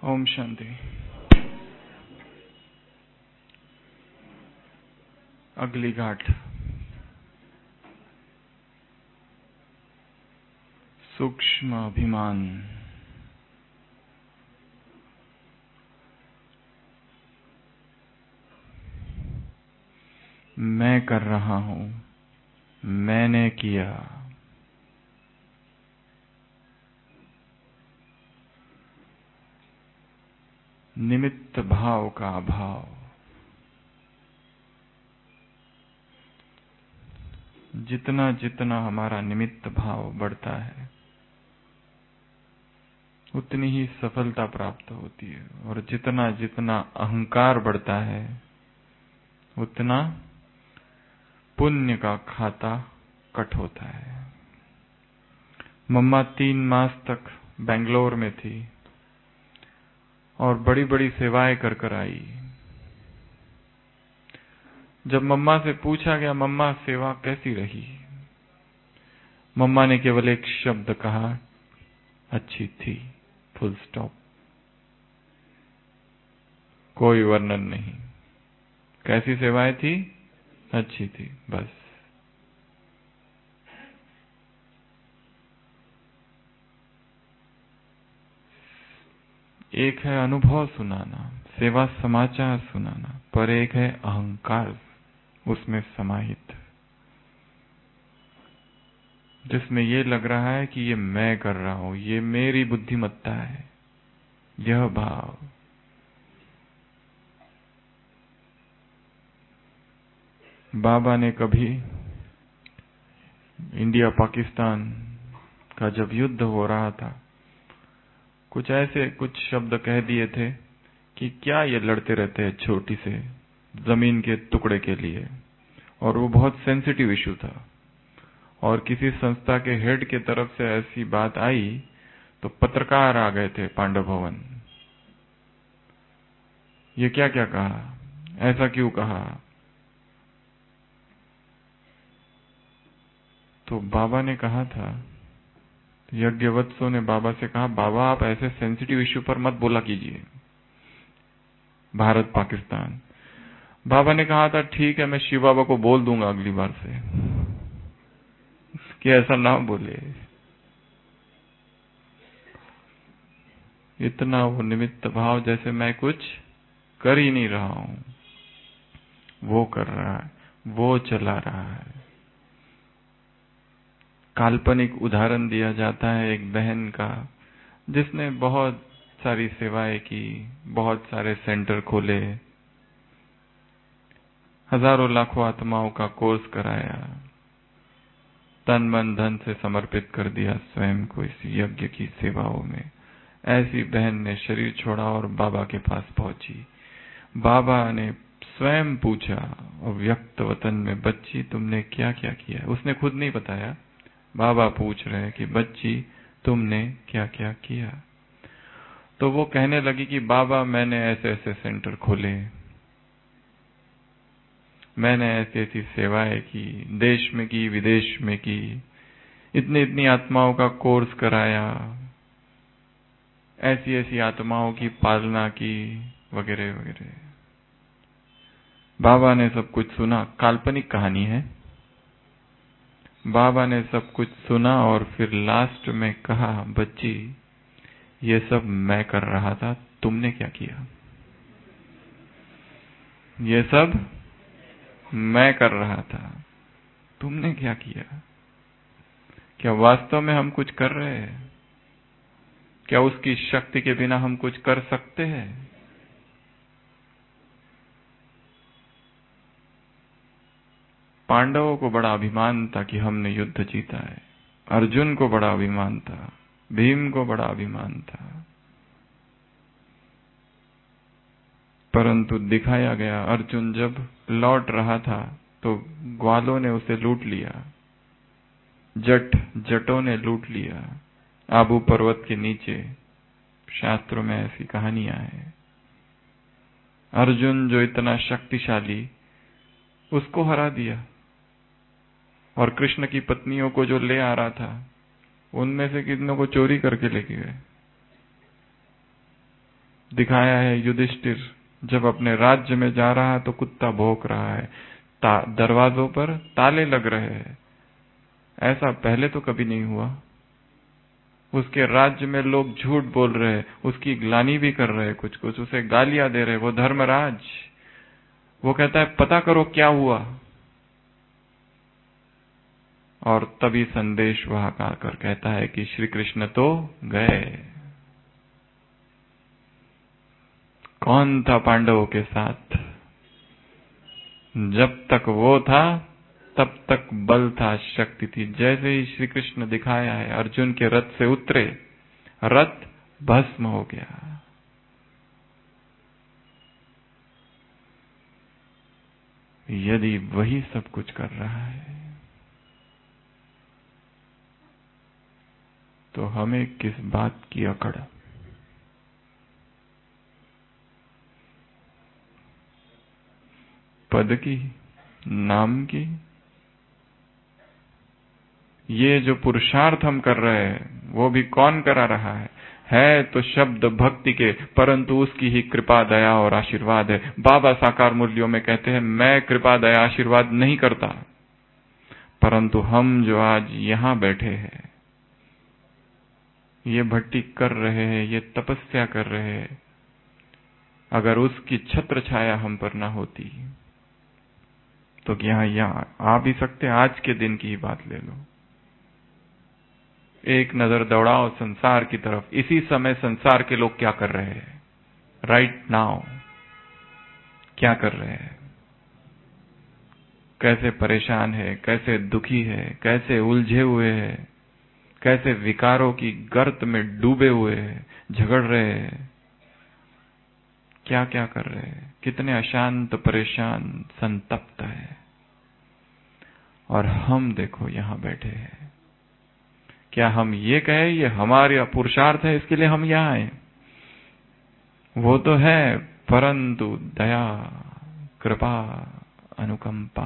ओम शांति। अगली घाट, सूक्ष्म अभिमान। मैं कर रहा हूं, मैंने किया। निमित्त भाव का अभाव। जितना जितना हमारा निमित्त भाव बढ़ता है, उतनी ही सफलता प्राप्त होती है, और जितना जितना अहंकार बढ़ता है, उतना पुण्य का खाता कट होता है। मम्मा 3 मास तक बेंगलोर में थी और बड़ी बड़ी सेवाएं कर कर आई। जब मम्मा से पूछा गया, मम्मा सेवा कैसी रही, मम्मा ने केवल एक शब्द कहा, अच्छी थी, फुल स्टॉप। कोई वर्णन नहीं। कैसी सेवाएं थी? अच्छी थी, बस। एक है अनुभव सुनाना, सेवा समाचार सुनाना, पर एक है अहंकार उसमें समाहित, जिसमें ये लग रहा है कि ये मैं कर रहा हूं, ये मेरी बुद्धिमत्ता है। यह भाव बाबा ने कभी इंडिया पाकिस्तान का जब युद्ध हो रहा था, कुछ शब्द कह दिए थे कि क्या ये लड़ते रहते हैं छोटी से जमीन के टुकड़े के लिए। और वो बहुत सेंसिटिव इशू था, और किसी संस्था के हेड के तरफ से ऐसी बात आई तो पत्रकार आ गए थे पांडव भवन। ये क्या क्या कहा, ऐसा क्यों कहा? तो बाबा ने कहा था, यज्ञवत्सों ने बाबा से कहा, बाबा आप ऐसे सेंसिटिव इश्यू पर मत बोला कीजिए, भारत पाकिस्तान। बाबा ने कहा था, ठीक है, मैं शिव बाबा को बोल दूंगा अगली बार से कि ऐसा ना बोले। इतना वो निमित्त भाव, जैसे मैं कुछ कर ही नहीं रहा हूं, वो कर रहा है, वो चला रहा है। काल्पनिक उदाहरण दिया जाता है एक बहन का, जिसने बहुत सारी सेवाएं की, बहुत सारे सेंटर खोले, हजारों लाखों आत्माओं का कोर्स कराया, तन मन धन से समर्पित कर दिया स्वयं को इस यज्ञ की सेवाओं में। ऐसी बहन ने शरीर छोड़ा और बाबा के पास पहुंची। बाबा ने स्वयं पूछा, अव्यक्त वतन में, बच्ची तुमने क्या क्या किया? उसने खुद नहीं बताया, बाबा पूछ रहे हैं कि बच्ची तुमने क्या क्या किया? तो वो कहने लगी कि बाबा मैंने ऐसे ऐसे सेंटर खोले, मैंने ऐसी ऐसी सेवाएं की, देश में की, विदेश में की, इतनी इतनी आत्माओं का कोर्स कराया, ऐसी ऐसी आत्माओं की पालना की, वगैरह वगैरह। बाबा ने सब कुछ सुना, काल्पनिक कहानी है। बाबा ने सब कुछ सुना और फिर लास्ट में कहा, बच्ची ये सब मैं कर रहा था, तुमने क्या किया? ये सब मैं कर रहा था, तुमने क्या किया? क्या वास्तव में हम कुछ कर रहे हैं? क्या उसकी शक्ति के बिना हम कुछ कर सकते हैं? पांडवों को बड़ा अभिमान था कि हमने युद्ध जीता है, अर्जुन को बड़ा अभिमान था, भीम को बड़ा अभिमान था, परंतु दिखाया गया, अर्जुन जब लौट रहा था तो ग्वालों ने उसे लूट लिया, जटों ने लूट लिया, आबू पर्वत के नीचे। शास्त्रों में ऐसी कहानियां हैं। अर्जुन जो इतना शक्तिशाली, उसको हरा दिया, और कृष्ण की पत्नियों को जो ले आ रहा था, उनमें से कितनों को चोरी करके लेके गए। दिखाया है युधिष्ठिर जब अपने राज्य में जा रहा है तो कुत्ता भौंक रहा है, दरवाजों पर ताले लग रहे हैं। ऐसा पहले तो कभी नहीं हुआ। उसके राज्य में लोग झूठ बोल रहे हैं, उसकी ग्लानि भी कर रहे हैं, कुछ कुछ उसे गालियां दे रहे, वो धर्मराज। वो कहता है पता करो क्या हुआ, और तभी संदेश वाहक आकर कहता है कि श्री कृष्ण तो गए। कौन था पांडवों के साथ? जब तक वो था तब तक बल था, शक्ति थी। जैसे ही श्री कृष्ण दिखाया है, अर्जुन के रथ से उतरे, रथ भस्म हो गया। यदि वही सब कुछ कर रहा है तो हमें किस बात की अकड़? पद की, नाम की? ये जो पुरुषार्थ हम कर रहे हैं वो भी कौन करा रहा है तो शब्द भक्ति के, परंतु उसकी ही कृपा दया और आशीर्वाद है। बाबा साकार मूल्यों में कहते हैं मैं कृपा दया आशीर्वाद नहीं करता, परंतु हम जो आज यहां बैठे हैं, ये भक्ति कर रहे हैं, ये तपस्या कर रहे हैं, अगर उसकी छत्र छाया हम पर ना होती तो यहाँ आ भी सकते। आज के दिन की ही बात ले लो, एक नजर दौड़ाओ संसार की तरफ। इसी समय संसार के लोग क्या कर रहे हैं? राइट नाउ क्या कर रहे हैं? कैसे परेशान है, कैसे दुखी है, कैसे उलझे हुए हैं, कैसे विकारों की गर्त में डूबे हुए हैं, झगड़ रहे हैं, क्या क्या कर रहे हैं, कितने अशांत, परेशान, संतप्त है। और हम देखो यहां बैठे हैं। क्या हम ये कहें ये हमारे पुरुषार्थ है इसके लिए हम यहां आए? वो तो है, परंतु दया, कृपा, अनुकंपा।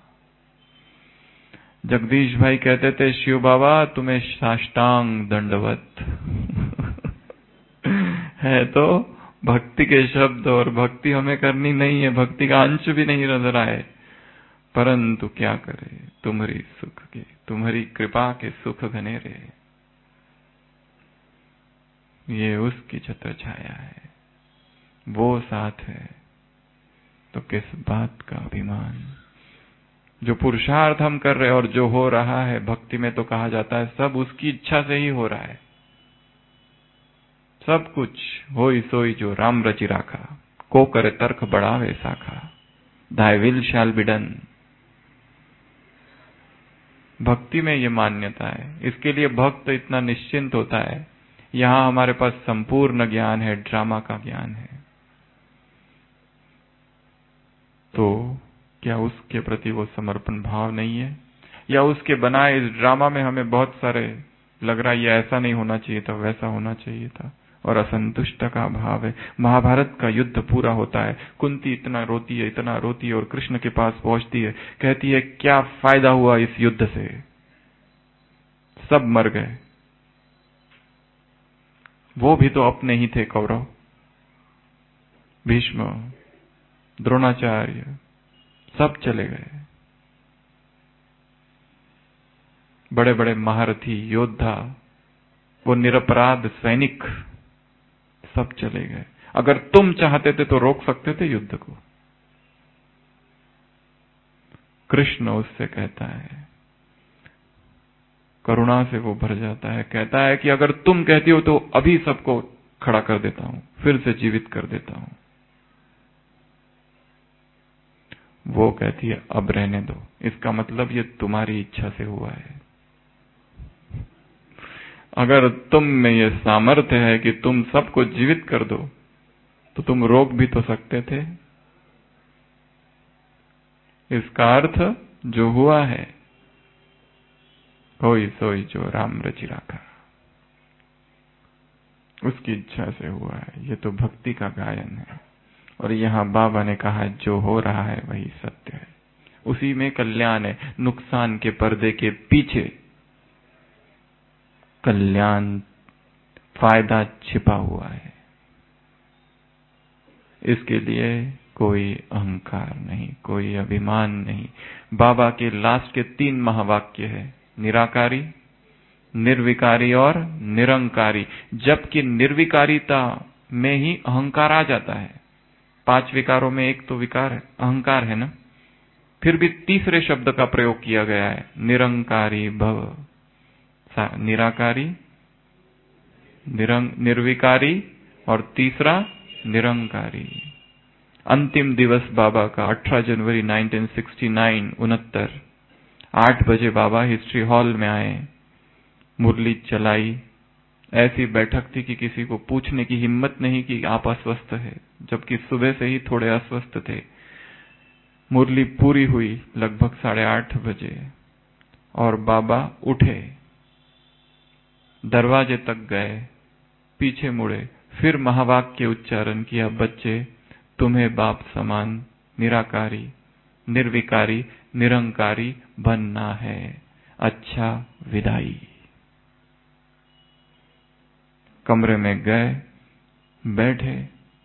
जगदीश भाई कहते थे शिव बाबा तुम्हें साष्टांग दंडवत। है तो भक्ति के शब्द, और भक्ति हमें करनी नहीं है, भक्ति का अंश भी नहीं नजर आए, परंतु क्या करे, तुम्हारी सुख के, तुम्हारी कृपा के सुख घनेरे, ये उसकी छत्र छाया है, वो साथ है, तो किस बात का अभिमान? जो पुरुषार्थ हम कर रहे हैं और जो हो रहा है, भक्ति में तो कहा जाता है सब उसकी इच्छा से ही हो रहा है। सब कुछ होई सोई जो राम रचि राखा, को करे तर्क बढ़ावे साखा, thy will shall be done। भक्ति में ये मान्यता है, इसके लिए भक्त इतना निश्चिंत होता है। यहां हमारे पास संपूर्ण ज्ञान है, ड्रामा का ज्ञान है, तो क्या उसके प्रति वो समर्पण भाव नहीं है? या उसके बनाए इस ड्रामा में हमें बहुत सारे लग रहा है ये ऐसा नहीं होना चाहिए था, वैसा होना चाहिए था, और असंतुष्ट का भाव है। महाभारत का युद्ध पूरा होता है, कुंती इतना रोती है, इतना रोती है, और कृष्ण के पास पहुंचती है, कहती है क्या फायदा हुआ इस युद्ध से, सब मर गए। वो भी तो अपने ही थे कौरव, भीष्म, द्रोणाचार्य, सब चले गए। बड़े बड़े महारथी योद्धा, वो निरपराध सैनिक, सब चले गए। अगर तुम चाहते थे तो रोक सकते थे युद्ध को। कृष्ण उससे कहता है, करुणा से वो भर जाता है, कहता है कि अगर तुम कहती हो तो अभी सबको खड़ा कर देता हूं, फिर से जीवित कर देता हूं। वो कहती है अब रहने दो, इसका मतलब ये तुम्हारी इच्छा से हुआ है। अगर तुम में ये सामर्थ्य है कि तुम सबको जीवित कर दो तो तुम रोक भी तो सकते थे। इसका अर्थ जो हुआ है, होई सोई जो राम रचि राखा, उसकी इच्छा से हुआ है। ये तो भक्ति का गायन है। और यहाँ बाबा ने कहा जो हो रहा है वही सत्य है, उसी में कल्याण है। नुकसान के पर्दे के पीछे कल्याण, फायदा छिपा हुआ है। इसके लिए कोई अहंकार नहीं, कोई अभिमान नहीं। बाबा के लास्ट के 3 महावाक्य है, निराकारी, निर्विकारी और निरंकारी। जबकि निर्विकारिता में ही अहंकार आ जाता है। 5 विकारों में एक तो विकार है, अहंकार है ना। फिर भी तीसरे शब्द का प्रयोग किया गया है, निरंकारी भव। निराकारी, निर्विकारी और तीसरा निरंकारी। अंतिम दिवस बाबा का 18 जनवरी 1969 69, 8 बजे बाबा हिस्ट्री हॉल में आए, मुरली चलाई। ऐसी बैठक थी कि किसी को पूछने की हिम्मत नहीं कि आप अस्वस्थ है, जबकि सुबह से ही थोड़े अस्वस्थ थे। मुरली पूरी हुई लगभग 8:30 बजे और बाबा उठे, दरवाजे तक गए, पीछे मुड़े, फिर महावाक्य उच्चारण किया, बच्चे तुम्हें बाप समान निराकारी, निर्विकारी, निरंकारी बनना है। अच्छा, विदाई। कमरे में गए, बैठे।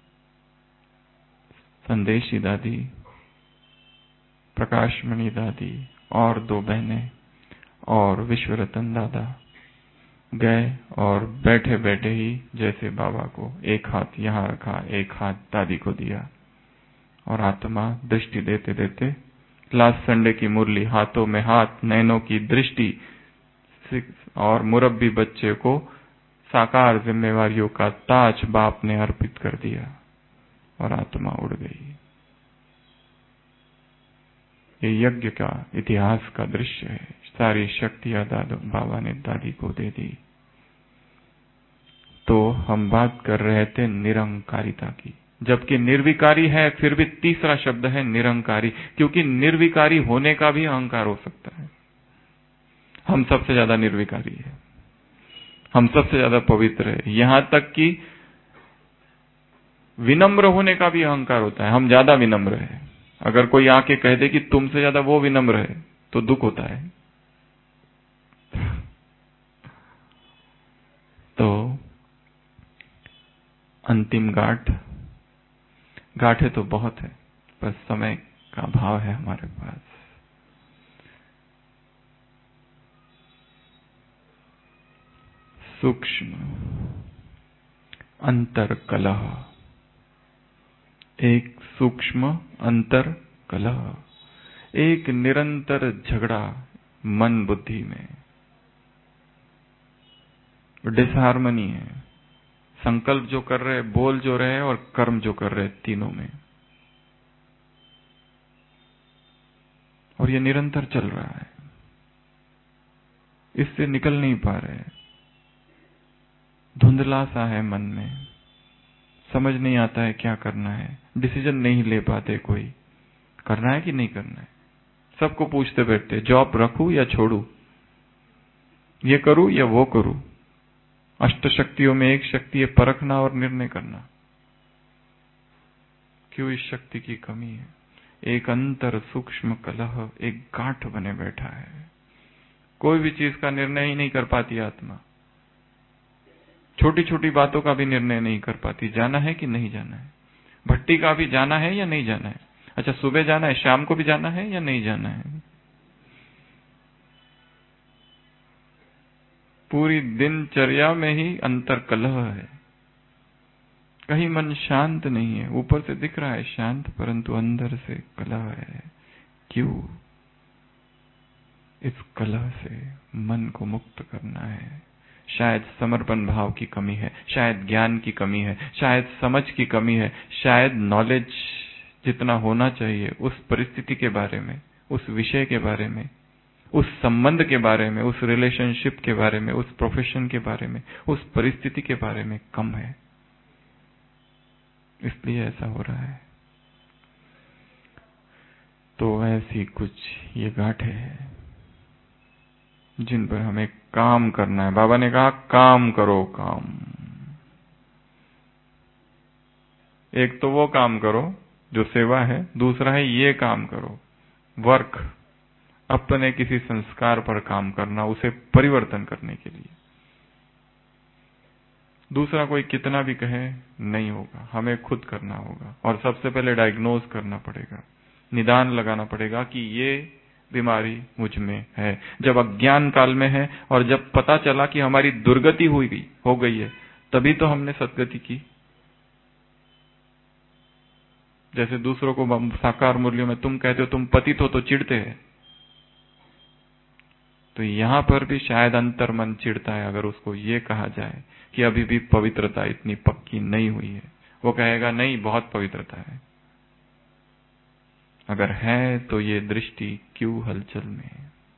संदेशी दादी, प्रकाशमणि दादी और 2 बहनें और विश्वरतन दादा गए और बैठे बैठे ही जैसे बाबा को एक हाथ यहां रखा, एक हाथ दादी को दिया और आत्मा दृष्टि देते देते लास्ट संडे की मुरली, हाथों में हाथ, नैनों की दृष्टि और मुरब्बी बच्चे को साकार जिम्मेवारियों का ताज बाप ने अर्पित कर दिया और आत्मा उड़ गई। ये यज्ञ का इतिहास का दृश्य है। सारी शक्तियां बाबा ने दादी को दे दी। तो हम बात कर रहे थे निरंकारिता की, जबकि निर्विकारी है, फिर भी तीसरा शब्द है निरंकारी, क्योंकि निर्विकारी होने का भी अहंकार हो सकता है। हम सबसे ज्यादा निर्विकारी है, हम सबसे ज्यादा पवित्र है, यहां तक कि विनम्र होने का भी अहंकार होता है। हम ज्यादा विनम्र है। अगर कोई आके कह दे कि तुमसे ज्यादा वो विनम्र है तो दुख होता है। तो अंतिम गांठें तो बहुत है, पर समय का अभाव है हमारे पास। सूक्ष्म अंतर कलह, एक सूक्ष्म अंतर कलह, एक निरंतर झगड़ा मन बुद्धि में, डिसहार्मनी है। संकल्प जो कर रहे, बोल जो रहे और कर्म जो कर रहे, तीनों में। और ये निरंतर चल रहा है, इससे निकल नहीं पा रहे। धुंधला सा है मन में, समझ नहीं आता है क्या करना है, डिसीजन नहीं ले पाते कोई, करना है कि नहीं करना है। सबको पूछते बैठते, जॉब रखूं या छोड़ूं, ये करूं या वो करूं। अष्ट शक्तियों में एक शक्ति है परखना और निर्णय करना। क्यों इस शक्ति की कमी है? एक अंतर सूक्ष्म कलह, एक गांठ बने बैठा है। कोई भी चीज का निर्णय ही नहीं कर पाती आत्मा। छोटी छोटी बातों का भी निर्णय नहीं कर पाती, जाना है कि नहीं जाना है। भट्टी का भी जाना है या नहीं जाना है। अच्छा, सुबह जाना है, शाम को भी जाना है या नहीं जाना है। पूरी दिनचर्या में ही अंतर कलह है। कहीं मन शांत नहीं है, ऊपर से दिख रहा है शांत, परंतु अंदर से कलह है। क्यों? इस कलह से मन को मुक्त करना है। शायद समर्पण भाव की कमी है, शायद ज्ञान की कमी है, शायद समझ की कमी है, शायद नॉलेज जितना होना चाहिए उस परिस्थिति के बारे में, उस विषय के बारे में, उस संबंध के बारे में, उस रिलेशनशिप के बारे में, उस प्रोफेशन के बारे में, उस परिस्थिति के बारे में कम है, इसलिए ऐसा हो रहा है। तो ऐसी कुछ ये गांठें हैं जिन पर हमें काम करना है। बाबा ने कहा काम करो, काम। एक तो वो काम करो जो सेवा है, दूसरा है ये काम करो, वर्क, अपने किसी संस्कार पर काम करना, उसे परिवर्तन करने के लिए। दूसरा कोई कितना भी कहे नहीं होगा, हमें खुद करना होगा। और सबसे पहले डायग्नोज करना पड़ेगा, निदान लगाना पड़ेगा कि ये बीमारी मुझ में है। जब अज्ञान काल में है और जब पता चला कि हमारी दुर्गति हो गई है, तभी तो हमने सदगति की। जैसे दूसरों को साकार मुरलियों में तुम कहते हो तुम पतित हो तो चिढ़ते हैं, तो यहां पर भी शायद अंतर्मन चिढ़ता है अगर उसको ये कहा जाए कि अभी भी पवित्रता इतनी पक्की नहीं हुई है। वो कहेगा नहीं, बहुत पवित्रता है। अगर है तो ये दृष्टि क्यों हलचल में?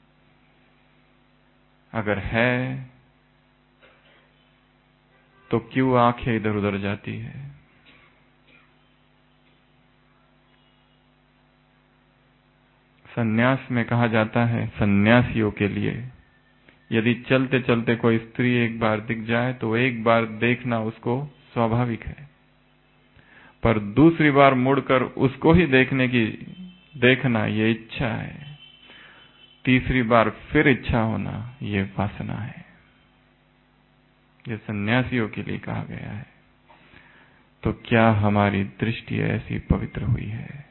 अगर है तो क्यों आंखें इधर उधर जाती है? सन्यास में कहा जाता है सन्यासियों के लिए, यदि चलते चलते कोई स्त्री एक बार दिख जाए तो एक बार देखना उसको स्वाभाविक है, पर दूसरी बार मुड़कर उसको ही देखना ये इच्छा है। तीसरी बार फिर इच्छा होना ये वासना है। ये सन्यासियों के लिए कहा गया है। तो क्या हमारी दृष्टि ऐसी पवित्र हुई है?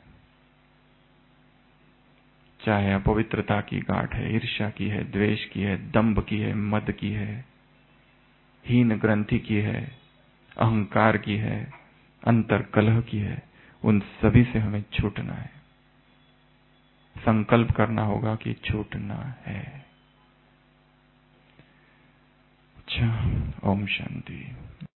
चाहे अपवित्रता की गांठ है, ईर्ष्या की है, द्वेष की है, दंभ की है, मद की है, हीन ग्रंथि की है, अहंकार की है, अंतर कलह की है, उन सभी से हमें छूटना है। संकल्प करना होगा कि छूटना है। अच्छा, ओम शांति।